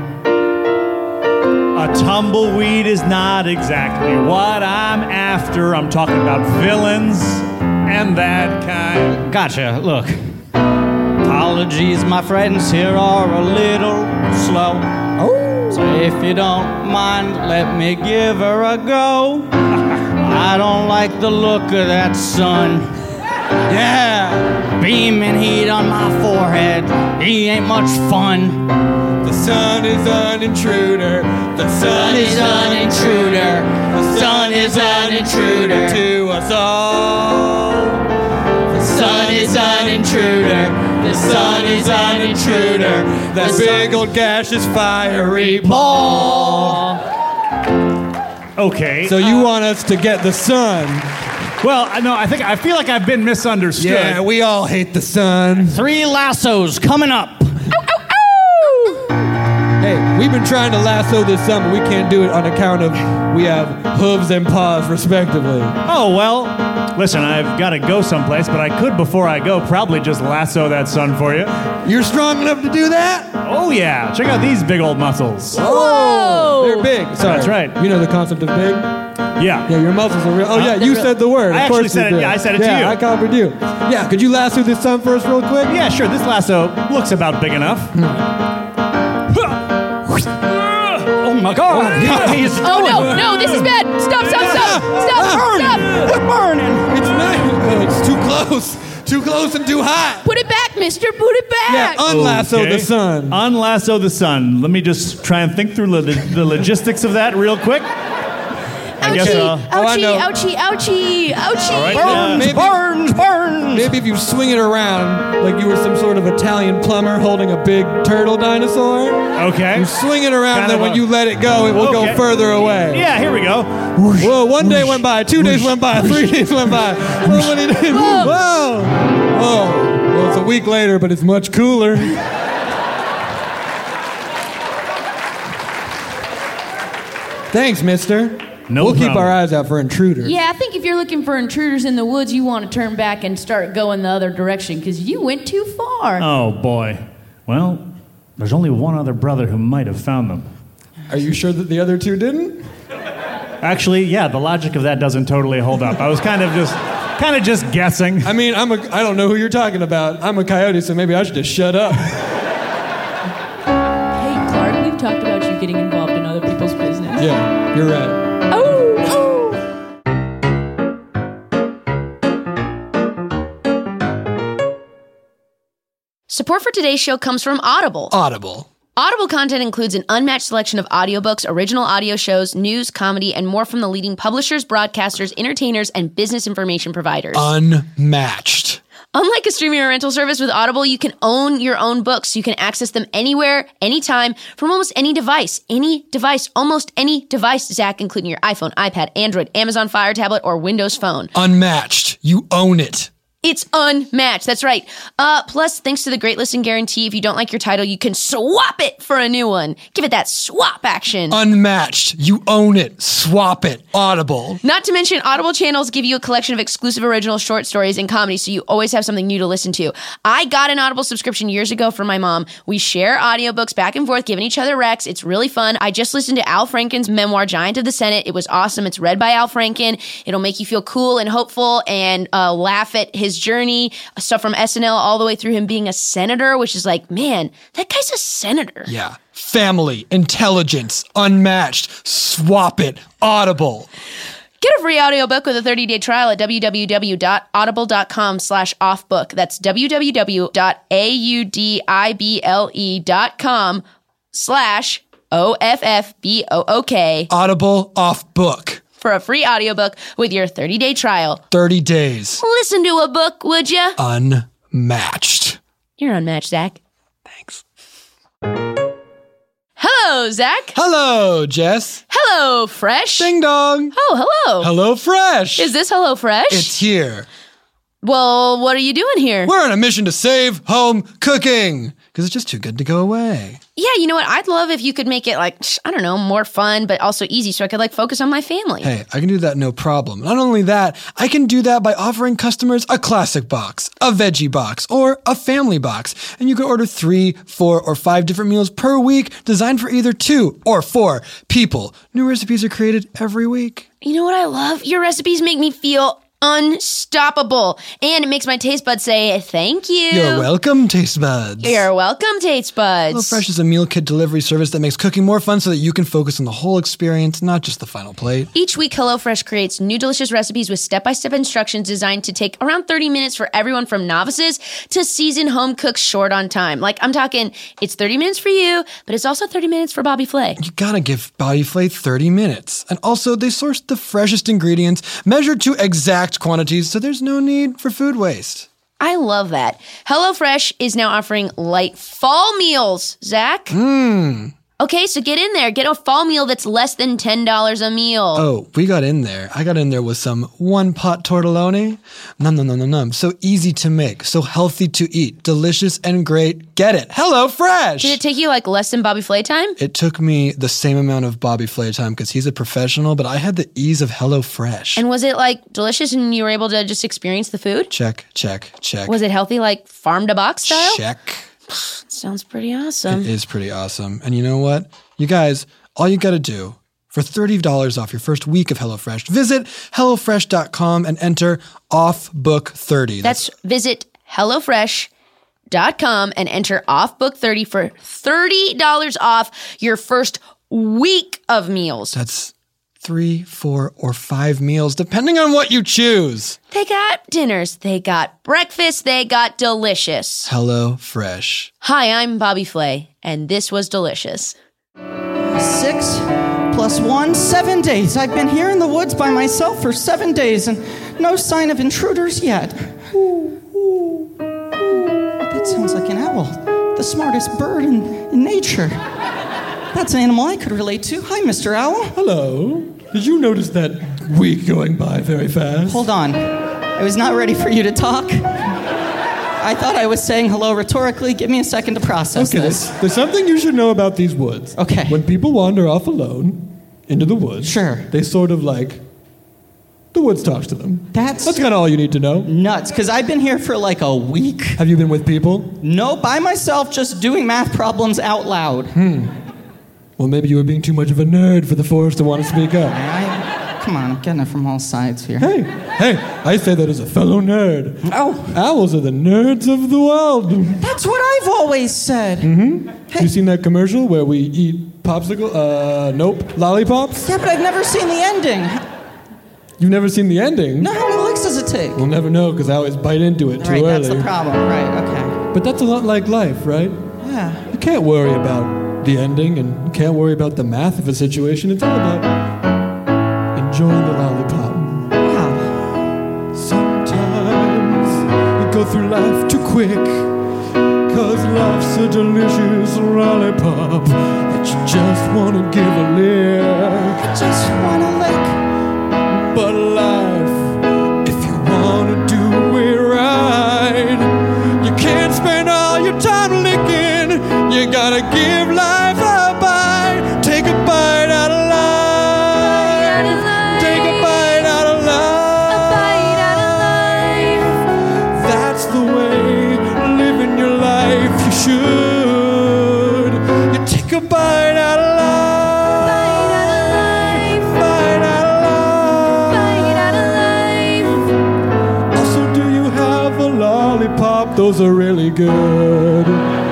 A tumbleweed is not exactly what I'm after. I'm talking about villains and that kind. Gotcha. Look. Apologies, my friends here are a little slow. Oh. So if you don't mind, let me give her a go. I don't like the look of that sun. Yeah. beaming heat on my forehead. He ain't much fun. The sun is an intruder. The sun is an intruder. The sun is an intruder to us all. The sun is an intruder. The sun is an intruder. That big old gaseous fiery ball. Okay. So you uh, want us to get the sun? Well, I know. I think I feel like I've been misunderstood. Yeah, we all hate the sun. Three lassos coming up. Hey, we've been trying to lasso this sun, but we can't do it on account of we have hooves and paws, respectively. Oh, well, listen, I've got to go someplace, but I could, before I go, probably just lasso that sun for you. You're strong enough to do that? Oh, yeah. Check out these big old muscles. Whoa! They're big. Sorry. That's right. You know the concept of big? Yeah. Yeah, your muscles are real. Oh, Uh, yeah, you they're said the word. I of actually course said you it- did. yeah, I said it to yeah, you. I copied you. Yeah, could you lasso this sun for us real quick? Yeah, sure. This lasso looks about big enough. Oh my God! He's Oh no, no, this is bad. Stop, stop, stop, stop, stop. It's burning. It's not. Oh, it's too close. Too close and too hot. Put it back, mister, put it Yeah, back. unlasso Okay. the sun. Unlasso the sun. Let me just try and think through lo- the logistics of that real quick. I guess, Ouchie, uh, Oh, I ouchie, know. ouchie, ouchie, ouchie. All right, Burns, maybe- burns, burns. Maybe if you swing it around like you were some sort of Italian plumber holding a big turtle dinosaur. Okay. You swing it around, Kind then of when a- you let it go, it will Okay. go further away. Yeah, here we go. Whoa, one day went by, two days went by, three days went by. So many days. Whoa. Whoa. Well, it's a week later, but it's much cooler. Thanks, mister. No we'll keep problem. our eyes out for intruders. Yeah, I think if you're looking for intruders in the woods, you want to turn back and start going the other direction because you went too far. Oh, boy. Well, there's only one other brother who might have found them. Are you sure that the other two didn't? Actually, yeah, the logic of that doesn't totally hold up. I was kind of just kind of just guessing. I mean, I'm a, I don't know who you're talking about. I'm a coyote, so maybe I should just shut up. Hey, Clark, we've talked about you getting involved in other people's business. Yeah, you're right. Oh, oh. Support for today's show comes from Audible. Audible. Audible content includes an unmatched selection of audiobooks, original audio shows, news, comedy, and more from the leading publishers, broadcasters, entertainers, and business information providers. Unmatched. Unlike a streaming or rental service with Audible, you can own your own books. You can access them anywhere, anytime, from almost any device. Any device, almost any device, Zach, including your iPhone, iPad, Android, Amazon Fire tablet, or Windows Phone. Unmatched. You own it. It's unmatched. That's right. Uh, plus, thanks to the Great Listen Guarantee, if you don't like your title, you can swap it for a new one. Give it that swap action. Unmatched. You own it. Swap it. Audible. Not to mention, Audible channels give you a collection of exclusive original short stories and comedy, so you always have something new to listen to. I got an Audible subscription years ago for my mom. We share audiobooks back and forth, giving each other recs. It's really fun. I just listened to Al Franken's memoir, Giant of the Senate. It was awesome. It's read by Al Franken. It'll make you feel cool and hopeful and uh, laugh at his journey, stuff from S N L all the way through him being a senator, which is like, man, that guy's a senator. Yeah. Family. Intelligence. Unmatched. Swap it. Audible. Get a free audiobook with a thirty-day trial at www.audible.com slash offbook. That's www.audible.com slash O-F-F-B-O-O-K. Audible off book. For a free audiobook with your thirty-day trial. thirty days. Listen to a book, would ya? Unmatched. You're unmatched, Zach. Thanks. Hello, Zach. Hello, Jess. Hello, Fresh. Ding dong. Oh, hello. Hello, Fresh. Is this Hello Fresh? It's here. Well, what are you doing here? We're on a mission to save home cooking because it's just too good to go away. Yeah, you know what? I'd love if you could make it like, I don't know, more fun, but also easy so I could like focus on my family. Hey, I can do that no problem. Not only that, I can do that by offering customers a classic box, a veggie box, or a family box. And you can order three, four, or five different meals per week designed for either two or four people. New recipes are created every week. You know what I love? Your recipes make me feel unstoppable. And it makes my taste buds say, thank you. You're welcome, Taste Buds. You're welcome, Taste Buds. HelloFresh is a meal kit delivery service that makes cooking more fun so that you can focus on the whole experience, not just the final plate. Each week, HelloFresh creates new delicious recipes with step-by-step instructions designed to take around thirty minutes for everyone from novices to seasoned home cooks short on time. Like, I'm talking, it's thirty minutes for you, but it's also thirty minutes for Bobby Flay. You gotta give Bobby Flay thirty minutes. And also, they source the freshest ingredients, measured to exact quantities, so there's no need for food waste. I love that. HelloFresh is now offering light fall meals, Zach. Mmm. Okay, so get in there. Get a fall meal that's less than ten dollars a meal. Oh, we got in there. I got in there with some one-pot tortelloni. Num, num, num, num, num. So easy to make, so healthy to eat, delicious and great. Get it. HelloFresh! Did it take you like less than Bobby Flay time? It took me the same amount of Bobby Flay time because he's a professional, but I had the ease of HelloFresh. And was it like delicious and you were able to just experience the food? Check, check, check. Was it healthy like farm to box style? Check. Sounds pretty awesome. It is pretty awesome. And you know what? You guys, all you gotta do for thirty dollars off your first week of HelloFresh, visit HelloFresh dot com and enter off book thirty. That's, That's visit HelloFresh dot com and enter off book thirty for thirty dollars off your first week of meals. That's three, four, or five meals, depending on what you choose. They got dinners, they got breakfast, they got delicious. HelloFresh. Hi, I'm Bobby Flay, and this was delicious. Six plus one, seven days. I've been here in the woods by myself for seven days, and no sign of intruders yet. Ooh, ooh, ooh. That sounds like an owl, the smartest bird in, in nature. That's an animal I could relate to. Hi, Mister Owl. Hello. Did you notice that week going by very fast? Hold on. I was not ready for you to talk. I thought I was saying hello rhetorically. Give me a second to process okay, this. There's, there's something you should know about these woods. Okay. When people wander off alone into the woods, sure, they sort of like, the woods talks to them. That's, That's kind of all you need to know. Nuts, because I've been here for like a week. Have you been with people? No, by myself, just doing math problems out loud. Hmm. Well, maybe you were being too much of a nerd for the forest to want to speak up. I, come on, I'm getting it from all sides here. Hey, hey, I say that as a fellow nerd. Oh. Owls are the nerds of the world. That's what I've always said. Mm-hmm. Hey. You seen that commercial where we eat popsicle, uh, nope, lollipops? Yeah, but I've never seen the ending. You've never seen the ending? No, how many licks does it take? We'll never know because I always bite into it too right, early. That's the problem, right, okay. But that's a lot like life, right? Yeah. You can't worry about the ending and you can't worry about the math of a situation. It's all about enjoying the lollipop. Wow. Sometimes you go through life too quick, cause life's a delicious lollipop that you just wanna give a lick. I just wanna lick. But life, if you wanna do it right, you can't spend all your time licking. You gotta give life a bite. Take a bite out of life. Take a bite out of life. A bite out of life. That's the way living your life you should. You take a bite out of life. Bite out of life. Bite out of life. Also, do you have a lollipop? Those are really good.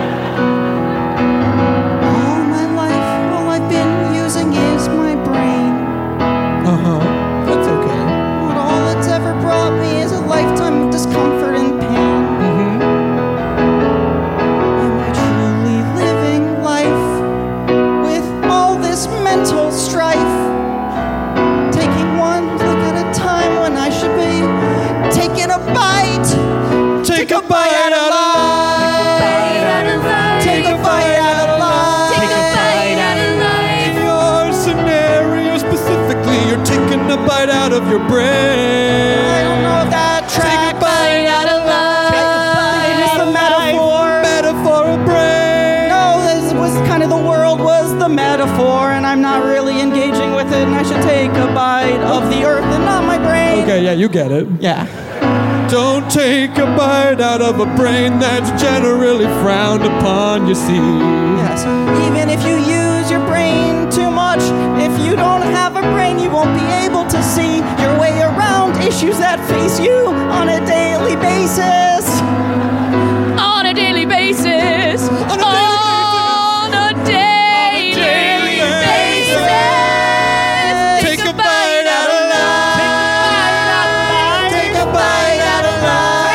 Bite out of your brain. I don't know if that tracks. Take a bite out of life. Take a bite. It's the metaphor. Metaphor of brain. No, this was kind of the world was the metaphor, and I'm not really engaging with it. And I should take a bite of the earth and not my brain. Okay, yeah, you get it. Yeah. Don't take a bite out of a brain that's generally frowned upon, you see. Yes. Even if you use your brain too much, if you don't have a brain, you won't be able to see your way around a issues that face you on a daily basis. On a daily basis. On a daily on a daily, daily basis. basis. Take a bite out of life. Take a bite out of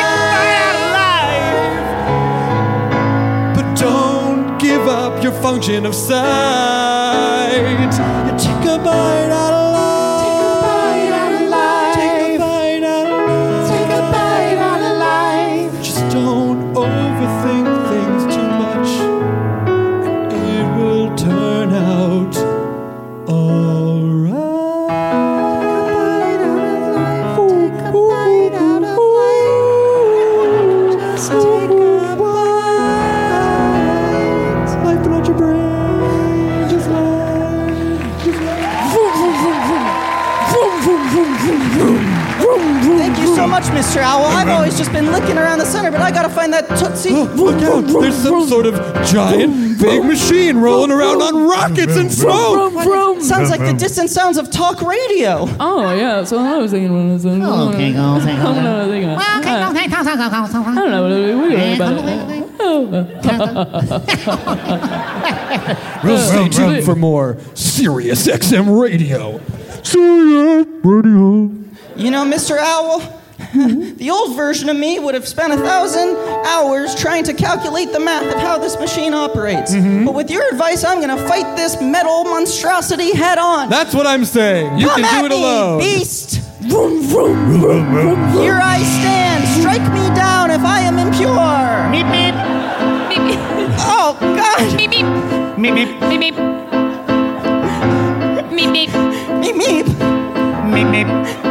life. But don't give up your function of sight. You take a bite out of life. Take a bite out of life. Take a bite out of life. Just don't overthink things too much, and it will turn out alright. Take a bite out of life. Just take a bite. Life without your brain, just life, just life. Thank you so much, Mister Owl. I've always just been licking around the center, but I gotta find that Tootsie. Look out! There's some sort of giant, big machine rolling around on rockets and smoke. What? Sounds like the distant sounds of talk radio. Oh, yeah, that's what I was thinking when I was thinking. Oh, okay, go, okay, go. I don't know what I was thinking. I don't know what I was thinking about it. We'll stay tuned for more Sirius X M Radio. Sirius Radio. You know, Mister Owl, the old version of me would have spent a thousand hours trying to calculate the math of how this machine operates. Mm-hmm. But with your advice, I'm gonna fight this metal monstrosity head on. That's what I'm saying. You Come can at do it me, alone. beast. Vroom, vroom, vroom, vroom. Here I stand. Strike me down if I am impure. Meep, meep. Beep, beep. Oh, God. Beep, beep. Meep, meep. Beep, beep. Beep, beep. Meep, meep. Meep, meep.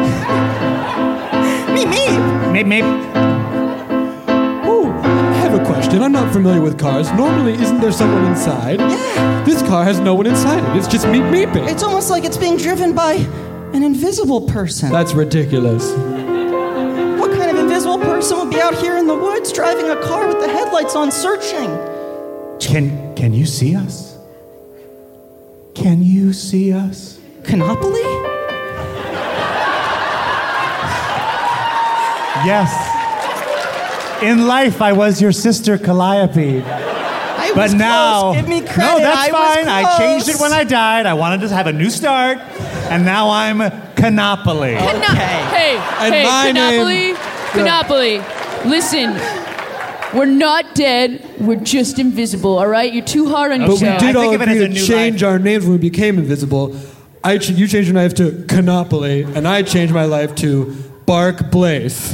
Meep, meep. Meep, meep. Ooh, I have a question. I'm not familiar with cars. Normally, isn't there someone inside? Yeah. This car has no one inside it. It's just meep meeping. It's almost like it's being driven by an invisible person. That's ridiculous. What kind of invisible person would be out here in the woods driving a car with the headlights on searching? Can can you see us? Can you see us? Canopoly? Yes. In life, I was your sister Calliope. I But was now, close. Give me credit. no, that's I was fine. I changed it close. when I died. I wanted to have a new start, and now I'm Canopoly. Cano- Okay. Hey, And hey, my Canopoly, Canopoly. Listen, we're not dead. We're just invisible. All right, you're too hard on But we yourself. did I think all of it agree as a to new change life. our names when we became invisible. I ch- you changed your life to Canopoly, and I changed my life to Bark Blaze.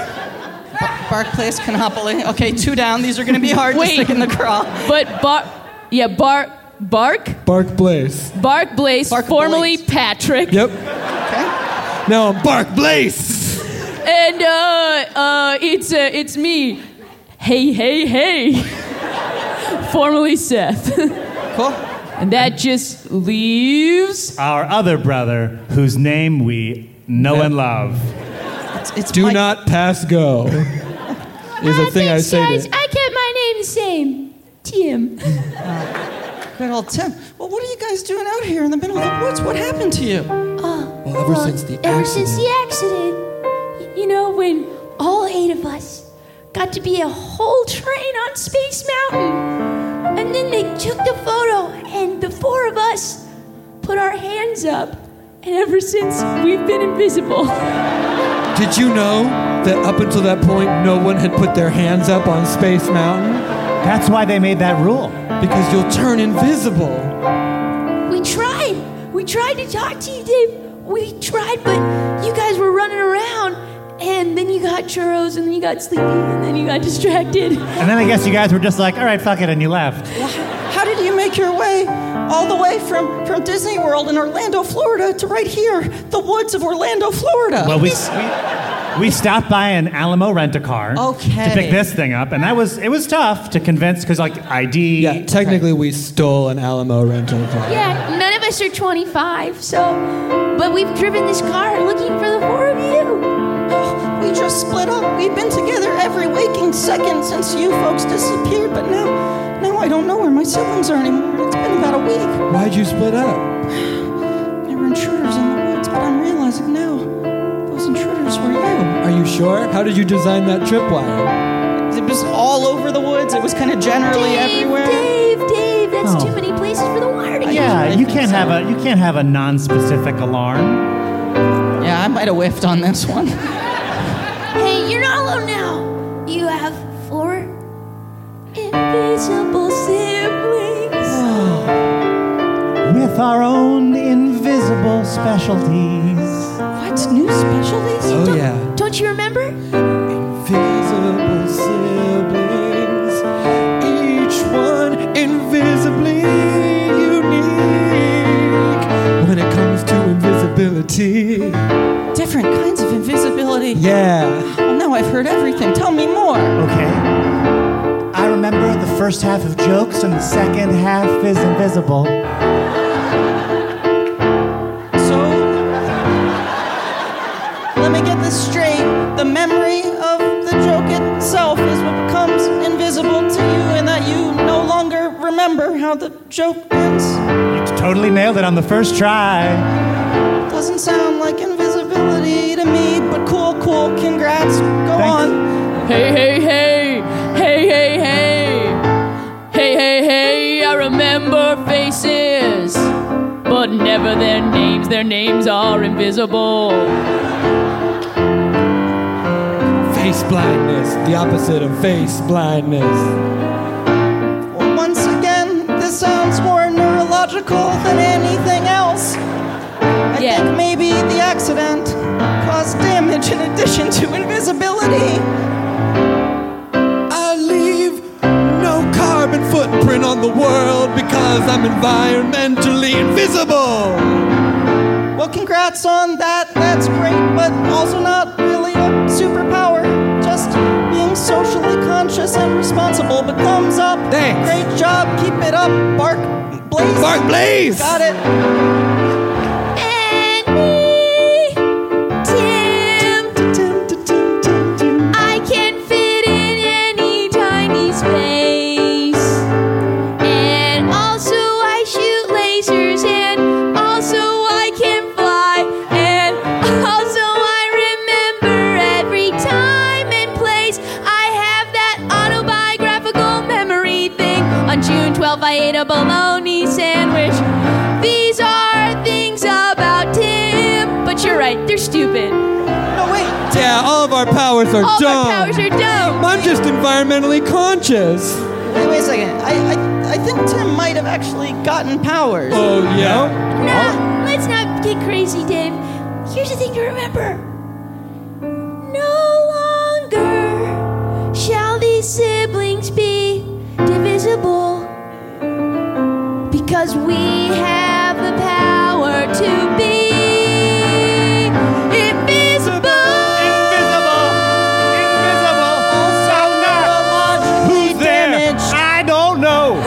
Bark Place, Canopoly. Okay, two down. These are going to be hard Wait. to stick in the craw. But Bark, yeah, Bark, Bark, Bark Blaze. Bark Blaze, Bark formerly Blaze. Patrick. Yep. Okay. Now I'm Bark Blaze. And uh, uh, it's uh, it's me. Hey, hey, hey. Formerly Seth. Cool. And that just leaves. Our other brother, whose name we know and love. It's, it's Do Mike. not pass go. Is a thing I say to. I kept my name the same. Tim. Good old Tim. Well, what are you guys doing out here in the middle of the woods? What happened to you? Well, ever since the Ever since accident. the accident, y- you know, when all eight of us got to be a whole train on Space Mountain, and then they took the photo, and the four of us put our hands up, and ever since we've been invisible. Did you know that up until that point, no one had put their hands up on Space Mountain? That's why they made that rule. Because you'll turn invisible. We tried. We tried to talk to you, Dave. We tried, but you guys were running around, and then you got churros, and then you got sleepy, and then you got distracted. And then I guess you guys were just like, all right, fuck it, and you left. How did you make your way all the way from, from Disney World in Orlando, Florida to right here, the woods of Orlando, Florida? Well, we, we we stopped by an Alamo rent-a-car Okay. to pick this thing up, and that was it was tough to convince because like I D. Yeah, technically we stole an Alamo rental car. Yeah, none of us are twenty-five, so. But we've driven this car looking for the four of you. We just split up. We've been together every waking second since you folks disappeared, but now, now I don't know where my siblings are anymore. It's been about a week. Why'd you split up? There were intruders in the woods, but I'm realizing now those intruders were Are you sure? How did you design that tripwire? It was all over the woods. It was kind of generally Dave, everywhere. Dave, Dave, that's Oh. too many places for the wire to get. Yeah, I you think can't so. have a you can't have a non-specific alarm. Yeah, I might have whiffed on this one. Hey, you're not alone now. You have four invisible siblings. With our own invisible specialties. What? New specialties? Oh, Don't- yeah. Don't you remember? Invisible siblings, each one invisibly unique. When it comes to invisibility, Different kinds of invisibility. yeah. Well, now I've heard everything. Tell me more. Okay. I remember the first half of jokes and the second half is invisible. So, let me get this straight. The memory of the joke itself is what becomes invisible to you, and that you no longer remember how the joke ends. You totally nailed it on the first try. Doesn't sound like invisibility to me, but cool, cool. Congrats. Go Thanks. on. Hey, hey, hey, hey, hey, hey, hey, hey, hey, I remember faces, but never their names, their names are invisible. Face blindness, the opposite of face blindness. Well, once again, this sounds more neurological than anything else. I Yeah. think maybe the accident caused damage in addition to invisibility. I leave no carbon footprint on the world because I'm environmentally invisible. Well, congrats on that. That's great, but also not really a superpower. Just being socially conscious and responsible. But thumbs up. Thanks. Great job. Keep it up. Bark Blaze. Bark Blaze! Got it. And me, Tim. I can fit in any tiny space. And also I shoot lasers, and also I can fly, and also I remember every time and place. I have that autobiographical memory thing. On June twelfth I ate a bologna sandwich. These are things about Tim. But you're right, they're stupid. No, wait. Yeah, all of our powers are All dumb. our powers are dumb. I'm just environmentally conscious. Wait, wait a second. I, I, I think Tim might have actually gotten powers. Oh, yeah? Nah, let's not get crazy, Dave. Here's the thing to remember. No longer shall these siblings be divisible, because we have the power to be invisible. Invisible! Invisible! So not. Who's there? damaged. I don't know.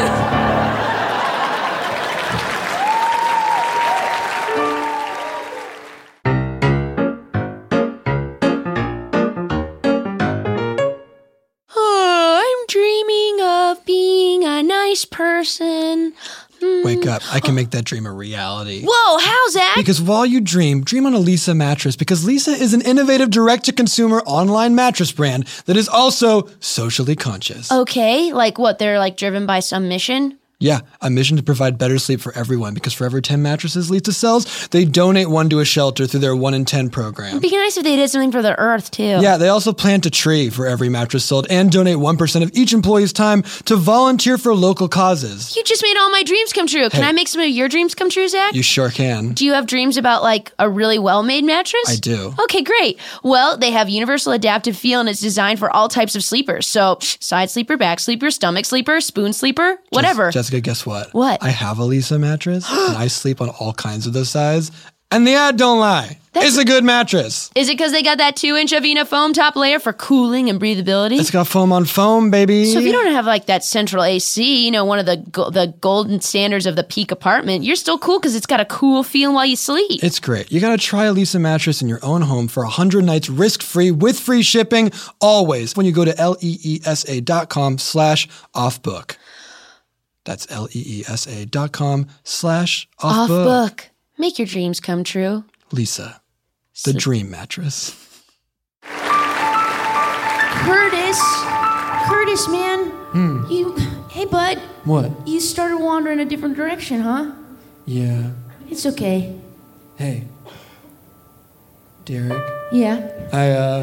Oh, I'm dreaming of being a nice person. Hmm. Wake up. I can make that dream a reality. Whoa, how's that? Because while you dream, dream on a Lisa mattress, because Lisa is an innovative direct-to-consumer online mattress brand that is also socially conscious. Okay, like what? They're like driven by some mission? Yeah, a mission to provide better sleep for everyone, because for every ten mattresses Lisa sells, they donate one to a shelter through their one in ten program. It'd be nice if they did something for the earth, too. Yeah, they also plant a tree for every mattress sold and donate one percent of each employee's time to volunteer for local causes. You just made all my dreams come true. Can Hey. I make some of your dreams come true, Zach? You sure can. Do you have dreams about like a really well-made mattress? I do. Okay, great. Well, they have universal adaptive feel and it's designed for all types of sleepers. So, psh, side sleeper, back sleeper, stomach sleeper, spoon sleeper, whatever. Jessica, guess what? What? I have a Lisa mattress, and I sleep on all kinds of those sizes. And the ad don't lie. That's- It's a good mattress. Is it because they got that two-inch Avena foam top layer for cooling and breathability? It's got foam on foam, baby. So if you don't have like that central A C, you know, one of the go- the golden standards of the peak apartment, you're still cool because it's got a cool feel while you sleep. It's great. You gotta try a Lisa mattress in your own home for one hundred nights risk-free with free shipping, always, when you go to leesa dot com slash offbook. That's leesa dot com slash Off offbook. book. Make your dreams come true. Lisa, the dream mattress. Curtis, Curtis, man, Hmm. you, hey, bud, What? you started wandering a different direction, huh? Yeah. It's okay. Hey. Derek. Yeah. I, uh...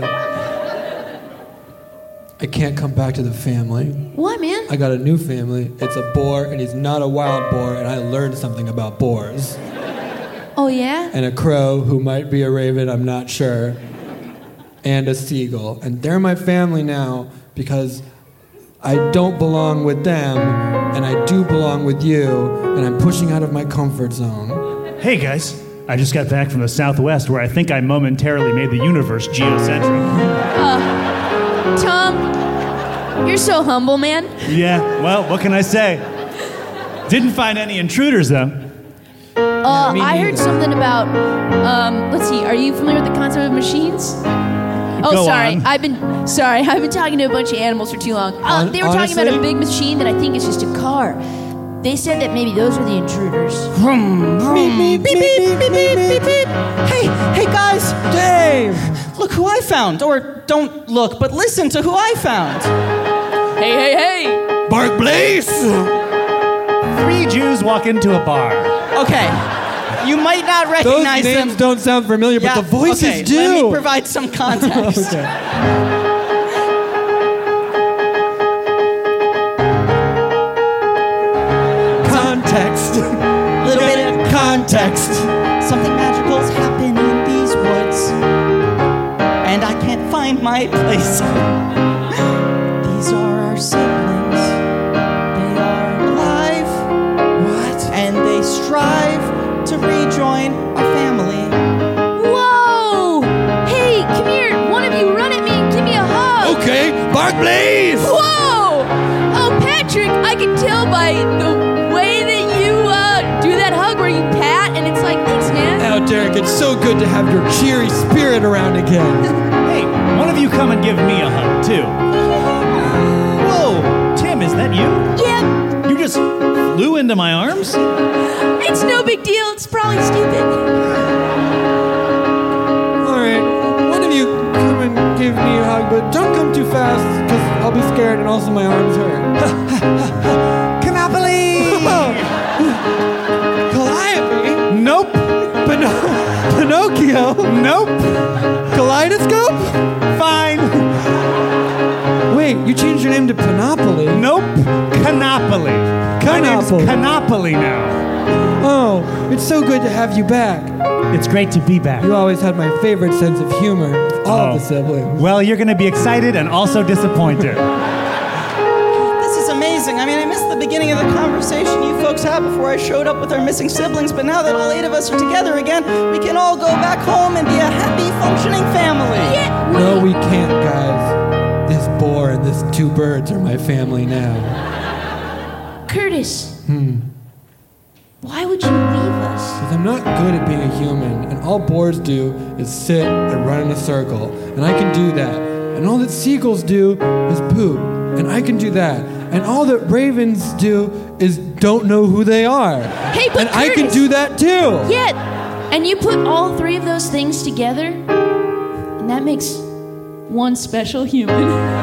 I can't come back to the family. What, man? I got a new family. It's a boar, and he's not a wild boar, and I learned something about boars. Oh, yeah? And a crow, who might be a raven, I'm not sure. And a seagull. And they're my family now because I don't belong with them, and I do belong with you, and I'm pushing out of my comfort zone. Hey guys, I just got back from the Southwest where I think I momentarily made the universe geocentric. Uh, Tom, you're so humble, man. Yeah, well, what can I say? Didn't find any intruders though. Uh, I heard something about, um, let's see, are you familiar with the concept of machines? Oh, Go sorry. on. I've been sorry. I've been talking to a bunch of animals for too long. Uh, Hon- they were talking about a honestly? big machine that I think is just a car. They said that maybe those are the intruders. Beep, beep, beep, beep, beep, beep, beep, beep. Hey, hey guys! Dave! Look who I found. Or don't look, but listen to who I found. Hey, hey, hey! Bark Blaze! Three Jews walk into a bar. Okay. You might not recognize Those names them. don't sound familiar, Yeah, but the voices okay, do. Let me provide some context. Okay. Context. Little bit of context. Something magical's happened in these woods, and I can't find my place. These are our siblings. They are alive. What? And they strive to rejoin our family. Whoa! Hey, come here. One of you run at me and give me a hug. Okay, Bark Blaze! Whoa! Oh, Patrick, I can tell by the way that you uh, do that hug where you pat, and it's like, thanks, man. Oh, Derek, it's so good to have your cheery spirit around again. Hey, one of you come and give me a hug too. Whoa, Tim, is that you? Yep. You just flew into my arms? It's no big deal. It's probably stupid. All right, one of you come and give me a hug, but don't come too fast, because I'll be scared and also my arms hurt. Canopoly! Calliope? Nope. Pino- Pinocchio? Nope. Kaleidoscope? Fine. Wait, you changed your name to Panopoly? Nope. Canopoly. My name's Canopoly. Canopoly now. Oh, it's so good to have you back. It's great to be back. You always had my favorite sense of humor of all Oh. of the siblings. Well, you're going to be excited and also disappointed. This is amazing. I mean, I missed the beginning of the conversation you folks had before I showed up with our missing siblings, but now that all eight of us are together again, we can all go back home and be a happy, functioning family. Yeah. No, we can't, guys. This boar and this two birds are my family now. Curtis, Hmm. why would you leave us? Because I'm not good at being a human, and all boars do is sit and run in a circle, and I can do that. And all that seagulls do is poop, and I can do that. And all that ravens do is don't know who they are. Hey, but and I can Curtis- do that too. Yeah. And you put all three of those things together, and that makes one special human.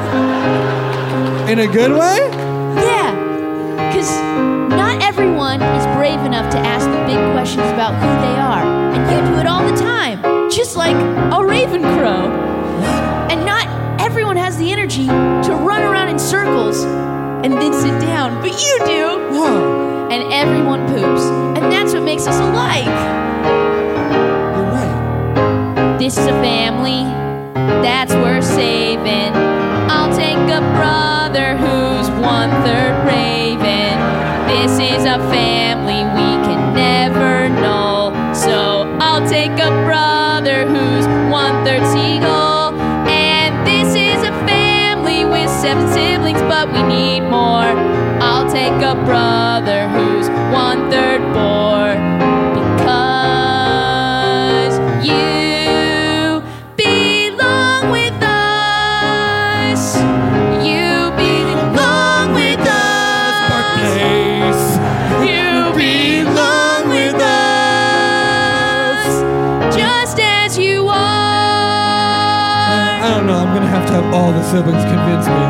In a good way? Yeah. Because not everyone is brave enough to ask the big questions about who they are. And you do it all the time, just like a raven crow. And not everyone has the energy to run around in circles and then sit down, but you do. Whoa, And everyone poops. And that's what makes us alike. you're right. This is a family that's worth saving. I'll take a brother who's one third raven. This is a family we can never know. So I'll take a brother who's one third seagull. And this is a family with seven siblings, but we need more. I'll take a brother who's one third boar. Because you belong with us. You belong with us. You belong with us. Just as you are. I don't know, I'm gonna have to have all the the siblings convince me.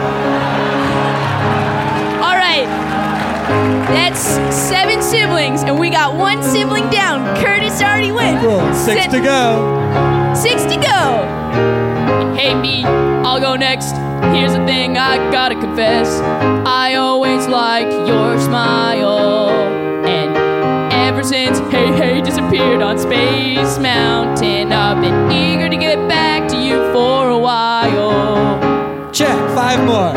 All right. That's seven siblings, and we got one sibling down. Curtis already wins. Cool. Six Sit- to go. Six to go. Hey, me, I'll go next. Here's the thing I gotta confess. I always liked your smile. And ever since Hey Hey disappeared on Space Mountain, I've been eager to get back to you for a while. Check. Five more.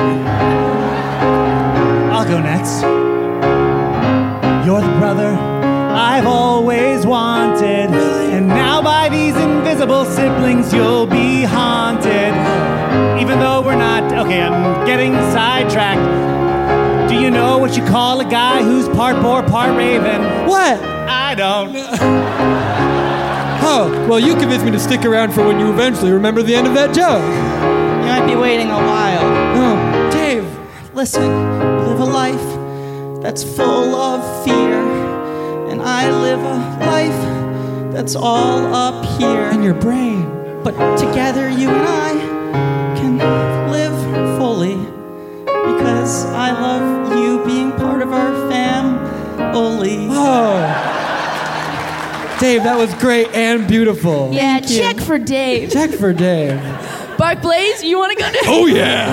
I'll go next. You're the brother I've always wanted. And now by these invisible siblings you'll be haunted. Even though we're not... Okay, I'm getting sidetracked. Do you know what you call a guy who's part boar, part raven? What? I don't. Oh, well, you convinced me to stick around for when you eventually remember the end of that joke. You might be waiting a while. Oh, Dave. Listen, live a life that's full of fear, and I live a life that's all up here. In your brain. But together, you and I can live fully, because I love you being part of our family. Oh. Dave, that was great and beautiful. Yeah, check for Dave. Check for Dave. Bark Blaze, you want to go next? Oh, yeah.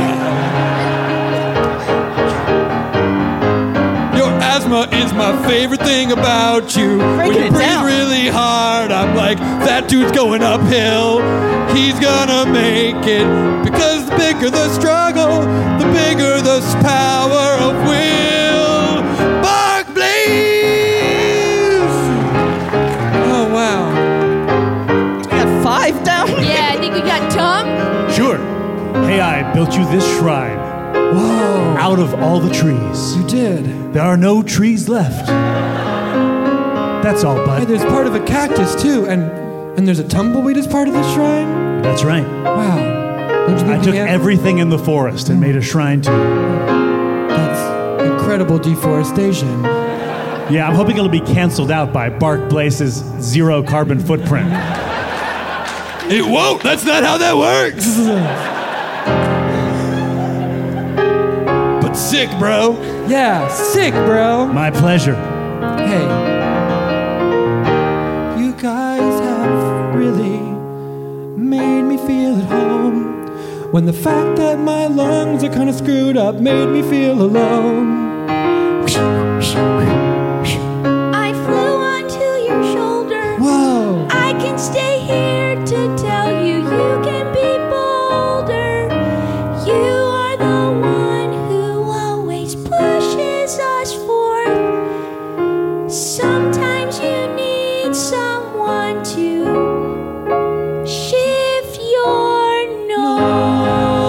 Your asthma is my favorite thing about you. Breaking when you it breathe down. really hard, I'm like, that dude's going uphill. He's gonna make it. Because the bigger the struggle, the bigger the power of will. Bark Blaze! Oh, wow. We got five down? Yeah, I think we got Tom. Sure. Hey, I built you this shrine. Whoa. Out of all the trees. You did. There are no trees left. That's all, Hey, bud. there's part of a cactus, too. And and there's a tumbleweed as part of the shrine? That's right. Wow. Don't you I think took we have- everything in the forest and made a shrine to you. That's incredible deforestation. Yeah, I'm hoping it'll be canceled out by Bark Blaze's zero carbon footprint. It won't. That's not how that works. But sick, bro. Yeah, sick, bro. My pleasure. Hey. You guys have really made me feel at home. When the fact that my lungs are kind of screwed up made me feel alone. I flew onto your shoulder. Whoa. I can stay here to tell you you can be bolder. You are the one who always pushes us forward. Sometimes you need someone to shift your north.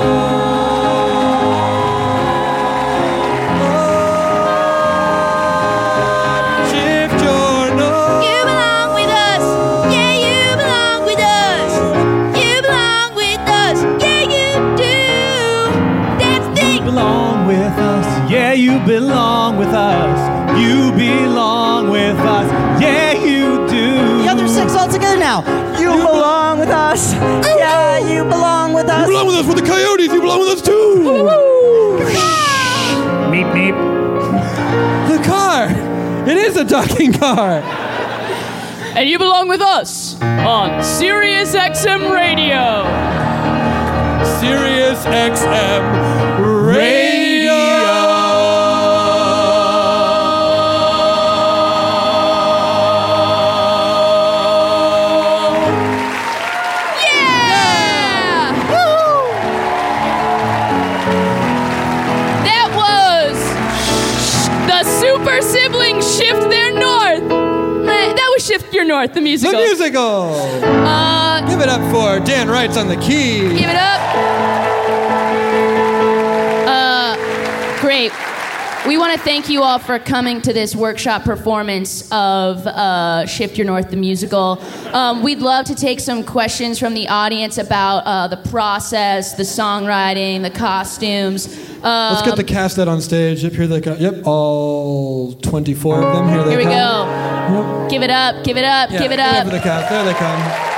Shift your nose. You belong with us. Yeah, you belong with us. You belong with us. Yeah, you do. That's the thing. Belong with us. Yeah, you belong with us. You belong with us. Yeah, you do. The other six all together now. You belong with us. Yeah, you belong with us. You belong with us with the coyotes. You belong with us too. Meep, meep. The car. It is a talking car. And you belong with us on Sirius X M Radio. Sirius X M Radio. Yeah! That was the Super Siblings Shift Their North. Eh, That was Shift Your North, the The musical. musical. Uh, Give it up for Dan Wrights on the key. give it up. Uh, great. We want to thank you all for coming to this workshop performance of uh, Shift Your North, the musical. Um, we'd love to take some questions from the audience about uh, the process, the songwriting, the costumes. Um, Let's get the cast out on stage. Yep, here they come. Yep, all twenty-four of them. Here they Here we come. go. Give it up, give it up, Yeah, give it give up. for the cast. There they come.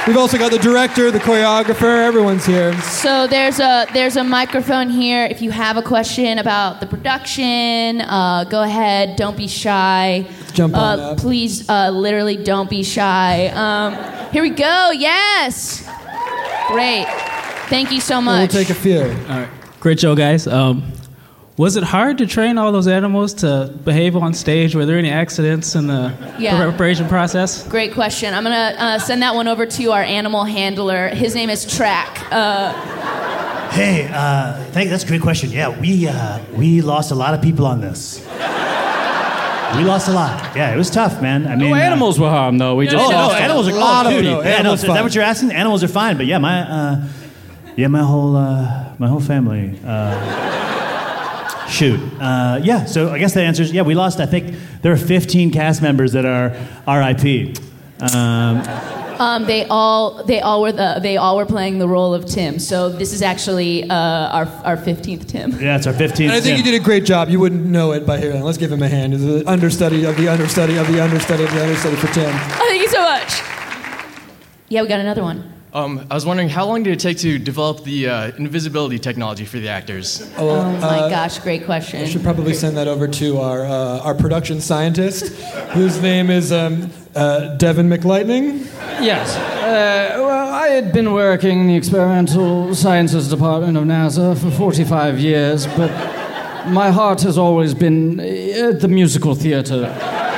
We've also got the director, the choreographer, everyone's here. So there's a there's a microphone here. If you have a question about the production, uh, go ahead. Don't be shy. Jump on uh, up. Please, uh, literally, don't be shy. Um, here we go. Yes. Great. Thank you so much. We'll take a few. All right. Great show, guys. Um, was it hard to train all those animals to behave on stage? Were there any accidents in the Yeah. preparation process? Great question. I'm gonna uh, send that one over to our animal handler. His name is Track. Uh, Hey, uh, thank. That's a great question. Yeah, we uh, we lost a lot of people on this. We lost a lot. Yeah, it was tough, man. I mean, no animals uh, were harmed, though. We just oh, lost no, animals are a lot oh, of dude, them. Yeah, no, Animals is that fine. what you're asking? Animals are fine, but yeah, my uh, yeah, my whole uh, my whole family. Uh, shoot. Uh, yeah. So I guess the answer is yeah. We lost. I think there are fifteen cast members that are R I P. Um, um, they all they all were the they all were playing the role of Tim. So this is actually uh, our our fifteenth Tim. yeah, it's our fifteenth. And I think Tim. you did a great job. You wouldn't know it by hearing. Let's give him a hand. He's the understudy of the understudy of the understudy of the understudy for Tim. Oh, thank you so much. Yeah, we got another one. Um, I was wondering, how long did it take to develop the uh, invisibility technology for the actors? Oh, well, Oh my uh, gosh, great question. I should probably send that over to our uh, our production scientist, whose name is um, uh, Devin McLightning. Yes. Uh, well, I had been working in the experimental sciences department of NASA for forty-five years, but my heart has always been at the musical theater.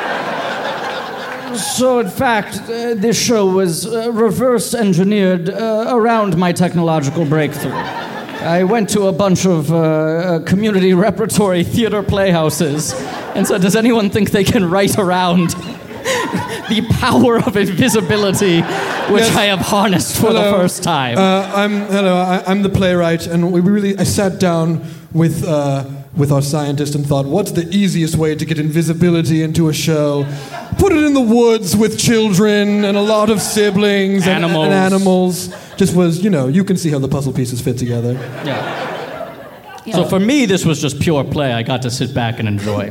So, in fact, uh, this show was uh, reverse engineered uh, around my technological breakthrough. I went to a bunch of uh, community repertory theater playhouses and said, does anyone think they can write around the power of invisibility, which Yes. I have harnessed for Hello. the first time? Uh, I'm hello. I, I'm the playwright, and we really. I sat down with uh, with our scientist and thought, what's the easiest way to get invisibility into a show? Put it in the woods with children and a lot of siblings and Animals. and animals. Just was, you know, you can see how the puzzle pieces fit together. Yeah. So for me, this was just pure play. I got to sit back and enjoy.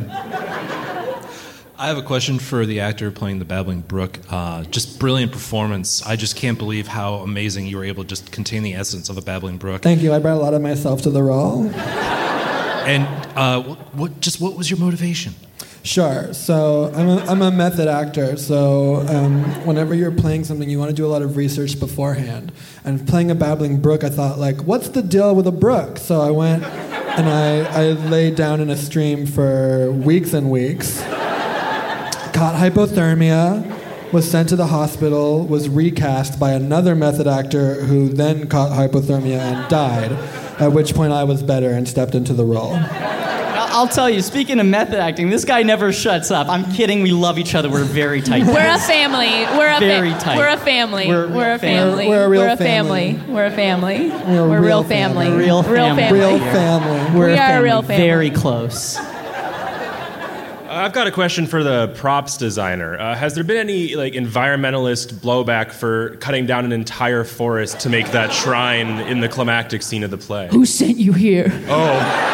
I have a question for the actor playing the Babbling Brook. Uh, just brilliant performance. I just can't believe how amazing you were able to just contain the essence of a Babbling Brook. Thank you. I brought a lot of myself to the role. And uh, what, what, just what was your motivation? Sure. So I'm a, I'm a method actor. So um, whenever you're playing something, you want to do a lot of research beforehand. And playing a Babbling Brook, I thought, like, what's the deal with a brook? So I went and I, I laid down in a stream for weeks and weeks. Caught hypothermia, was sent to the hospital, was recast by another method actor who then caught hypothermia and died, at which point I was better and stepped into the role. I'll tell you, speaking of method acting, this guy never shuts up. I'm kidding, we love each other, we're very tight. We're a family. We're a Very fa- tight. We're a family. We're a We're, a real family. family. We're a real We're a family. family. We're a family. We're a We're real real family. family. Real family. Real here. family. We're We a are a family, real family. very close. I've got a question for the props designer. Uh, has there been any like environmentalist blowback for cutting down an entire forest to make that shrine in the climactic scene of the play? Who sent you here? Oh.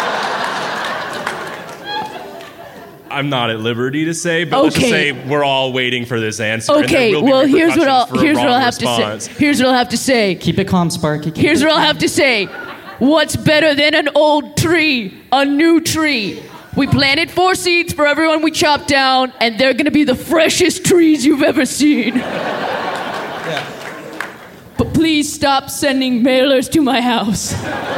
I'm not at liberty to say, but let's just Okay. say we're all waiting for this answer. and there Okay, will be well here's what I'll repercussions for a here's what wrong I'll have response. to say. Here's what I'll have to say. Keep it calm, Sparky. Keep Here's it what I'll calm. have to say. What's better than an old tree? A new tree. We planted four seeds for everyone we chopped down, and they're gonna be the freshest trees you've ever seen. But please stop sending mailers to my house.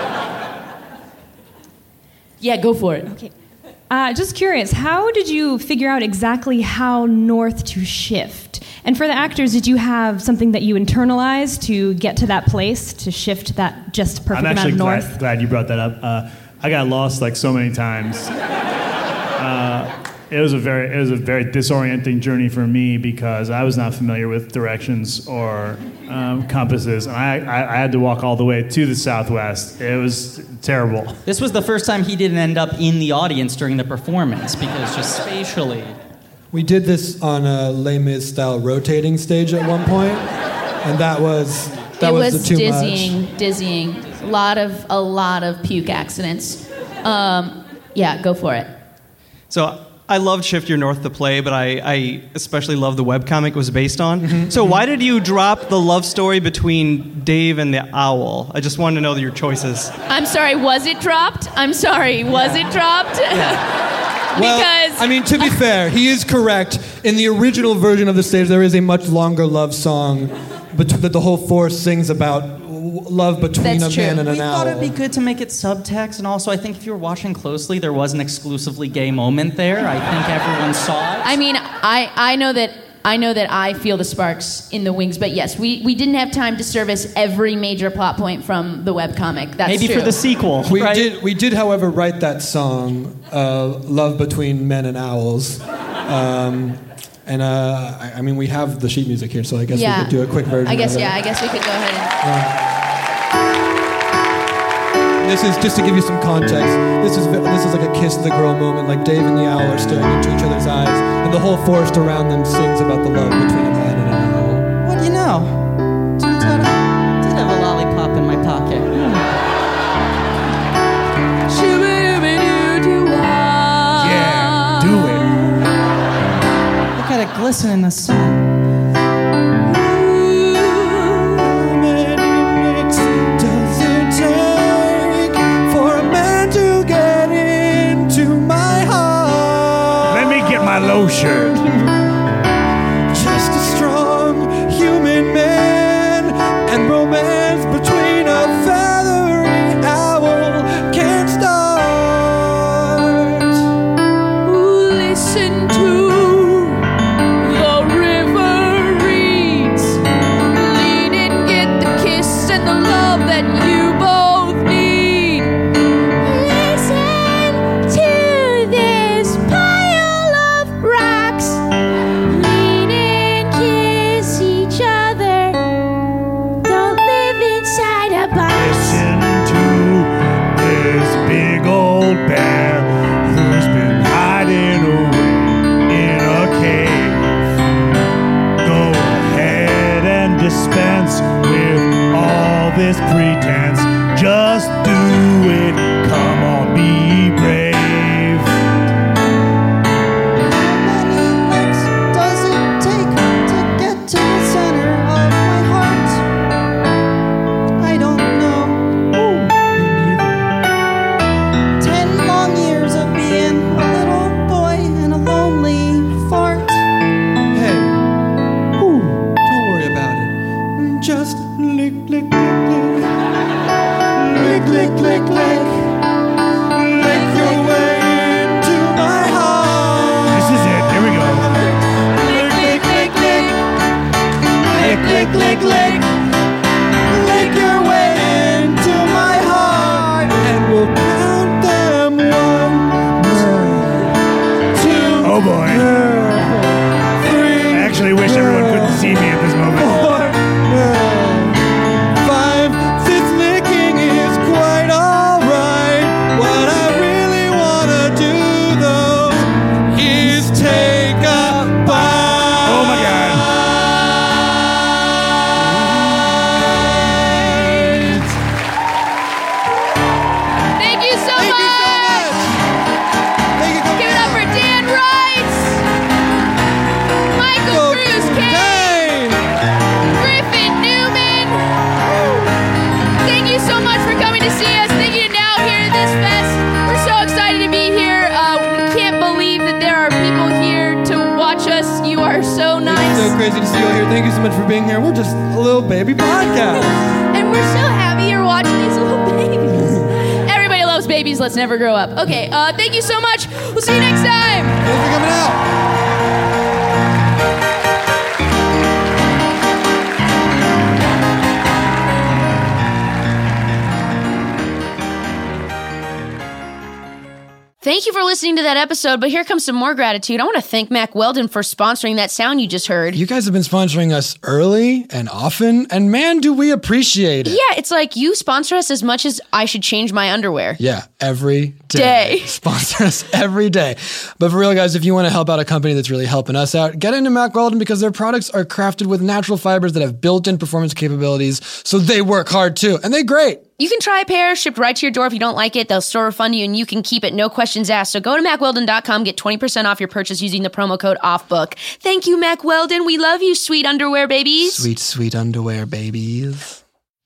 Yeah, go for it. Okay. Uh, just curious, how did you figure out exactly how north to shift? And for the actors, did you have something that you internalized to get to that place, to shift that just perfect I'm amount actually of north? glad, glad you brought that up. Uh, I got lost like so many times. Uh, it was a very it was a very disorienting journey for me because I was not familiar with directions or um, compasses, and I, I, I had to walk all the way to the southwest. It was terrible. This was the first time he didn't end up in the audience during the performance because just spatially. We did this on a Les Mis style rotating stage at one point, and that was that it was, was the too dizzying, much. dizzying. A lot of a lot of puke accidents. Um, yeah, go for it. So I loved Shift Your North the play, but I, I especially love the webcomic it was based on. Mm-hmm. So why did you drop the love story between Dave and the owl? I just wanted to know your choices. I'm sorry, was it dropped? I'm sorry, was it dropped? Well, Because I mean, to be fair, he is correct. In the original version of the stage, there is a much longer love song bet- that the whole forest sings about w- love between That's a true. man and an we owl. thought it'd be good to make it subtext, and also I think if you were watching closely, there was an exclusively gay moment there. I think everyone saw it. I mean, I, I know that I know that I feel the sparks in the wings, but yes, we, we didn't have time to service every major plot point from the webcomic. That's Maybe true. for the sequel. We right? did, we did, however, write that song, uh, "Love Between Men and Owls," um, and uh, I, I mean, we have the sheet music here, so I guess Yeah. we could do a quick version. I guess of it. yeah, I guess we could go ahead and This is just to give you some context. This is this is like a kiss the girl moment. Like Dave and the owl are staring into each other's eyes, and the whole forest around them sings about the love between a man and an owl. What do you know? Turns out I did have a lollipop in my pocket. Yeah, do it. Look at it glisten in the sun. Does it take for a man to get into my heart? Let me get my lotion. Just a strong human man, and romance between a feathery owl can't start. listen to the river reeds. Lean and get the kiss and the love that you both need. Listen to this pile of rocks. Lean and kiss each other. Don't live inside a box. Listen to this big old bear who's been hiding away in a cave. Go ahead and dispense with all this pretense. Just do it. Come on, be brave. Does it take to get to the center of my heart? I don't know. Ten long years of being a little boy and a lonely fart. Hey, ooh, don't worry about it. Just lick, lick, lick, lick. Lick, lick, lick, lick. Lick your way into my heart. This is it. Here we go. Lick, lick, lick, lick. Lick, lick, lick, lick. Lick your way into my heart. And we'll count them one, two, Oh boy. three. I actually wish everyone couldn't see me at this moment. Four, five, this licking is quite alright. What I really wanna do though is take a bite. Oh my god. Thank you so much. Give it up for Dan Wright, Michael Cruz Kane, Griffin Newman. Thank you so much for coming to see us. Thank you to Now here at this fest. We're so excited to be here. Uh, we can't believe that there are people here to watch us. You are so nice. It's so crazy to see you all here. Thank you so much for being here. We're just a little baby podcast. And we're so happy you're watching these little babies. Everybody loves babies. Let's never grow up. Okay, uh, thank you so much. We'll see you next time. Thanks for coming out. Thank you for listening to that episode, but here comes some more gratitude. I want to thank Mac Weldon for sponsoring that sound you just heard. You guys have been sponsoring us early and often, and man, do we appreciate it. Yeah, it's like you sponsor us as much as I should change my underwear. Yeah, every day. Day. Sponsor us every day. But for real, guys, if you want to help out a company that's really helping us out, get into Mac Weldon because their products are crafted with natural fibers that have built-in performance capabilities, so they work hard too, and they great. You can try a pair, shipped right to your door. If you don't like it, they'll store refund you, and you can keep it, no questions asked. So go to mack weldon dot com, get twenty percent off your purchase using the promo code OFFBOOK. Thank you, Mack Weldon. We love you, sweet underwear babies. Sweet, sweet underwear babies.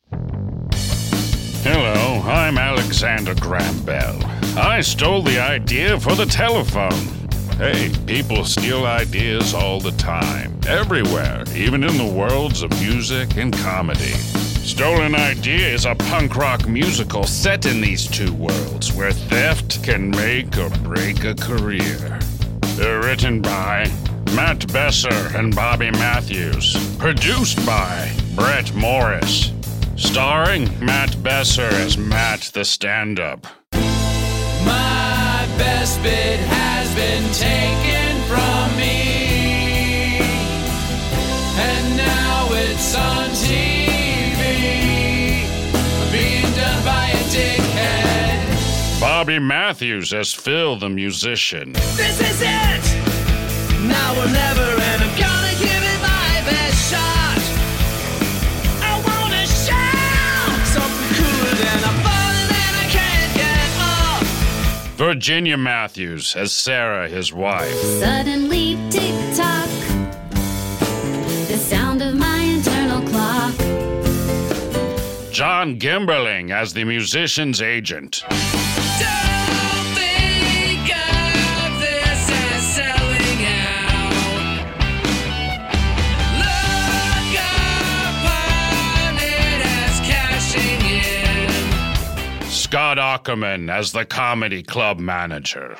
Hello, I'm Alexander Graham Bell. I stole the idea for the telephone. Hey, people steal ideas all the time, everywhere, even in the worlds of music and comedy. Stolen Idea is a punk rock musical set in these two worlds where theft can make or break a career. They're written by Matt Besser and Bobby Matthews. Produced by Brett Morris. Starring Matt Besser as Matt the Stand-Up. My best bit has been taken from me, and now it's on T V, being done by a dickhead. Bobby Matthews as Phil the musician. This is it! Now or never, and I'm gonna give it my best shot. I wanna shout something cooler than I'm falling and I can't get up. Virginia Matthews as Sarah, his wife. Suddenly tick-tock, the sound of my internal clock. John Gimberling as the musician's agent. Don't think of this as selling out. Look upon it as cashing in. Scott Ackerman as the comedy club manager.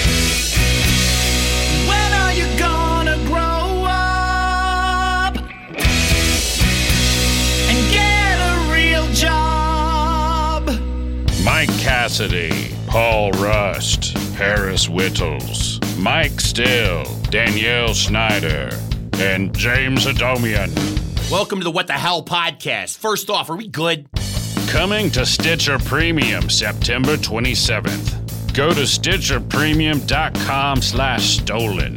When are you gonna grow up and get a real job? Mike Cassidy, Paul Rust, Harris Whittles, Mike Still, Danielle Snyder, and James Adomian. Welcome to the What the Hell podcast. First off, are we good? Coming to Stitcher Premium September twenty-seventh. Go to stitcher premium dot com slash stolen.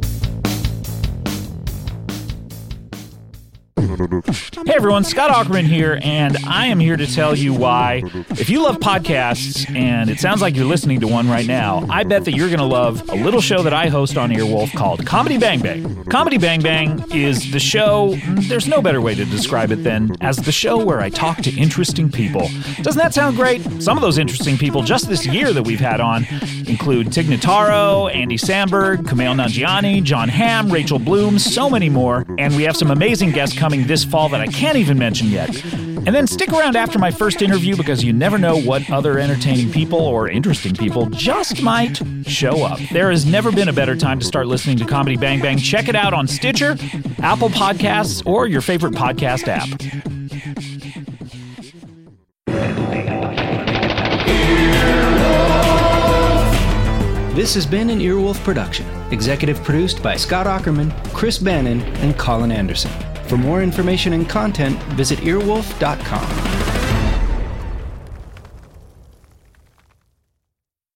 Hey everyone, Scott Ackerman here, and I am here to tell you why, if you love podcasts, and it sounds like you're listening to one right now, I bet that you're going to love a little show that I host on Earwolf called Comedy Bang Bang. Comedy Bang Bang is the show, there's no better way to describe it than as the show where I talk to interesting people. Doesn't that sound great? Some of those interesting people just this year that we've had on include Tig Notaro, Andy Samberg, Kumail Nanjiani, John Hamm, Rachel Bloom, so many more, and we have some amazing guests coming this fall that I can't even mention yet. And then stick around after my first interview because you never know what other entertaining people or interesting people just might show up. There has never been a better time to start listening to Comedy Bang Bang. Check it out on Stitcher, Apple Podcasts, or your favorite podcast app. This has been an Earwolf production, executive produced by Scott Ackerman, Chris Bannon, and Colin Anderson. For more information and content, visit earwolf dot com.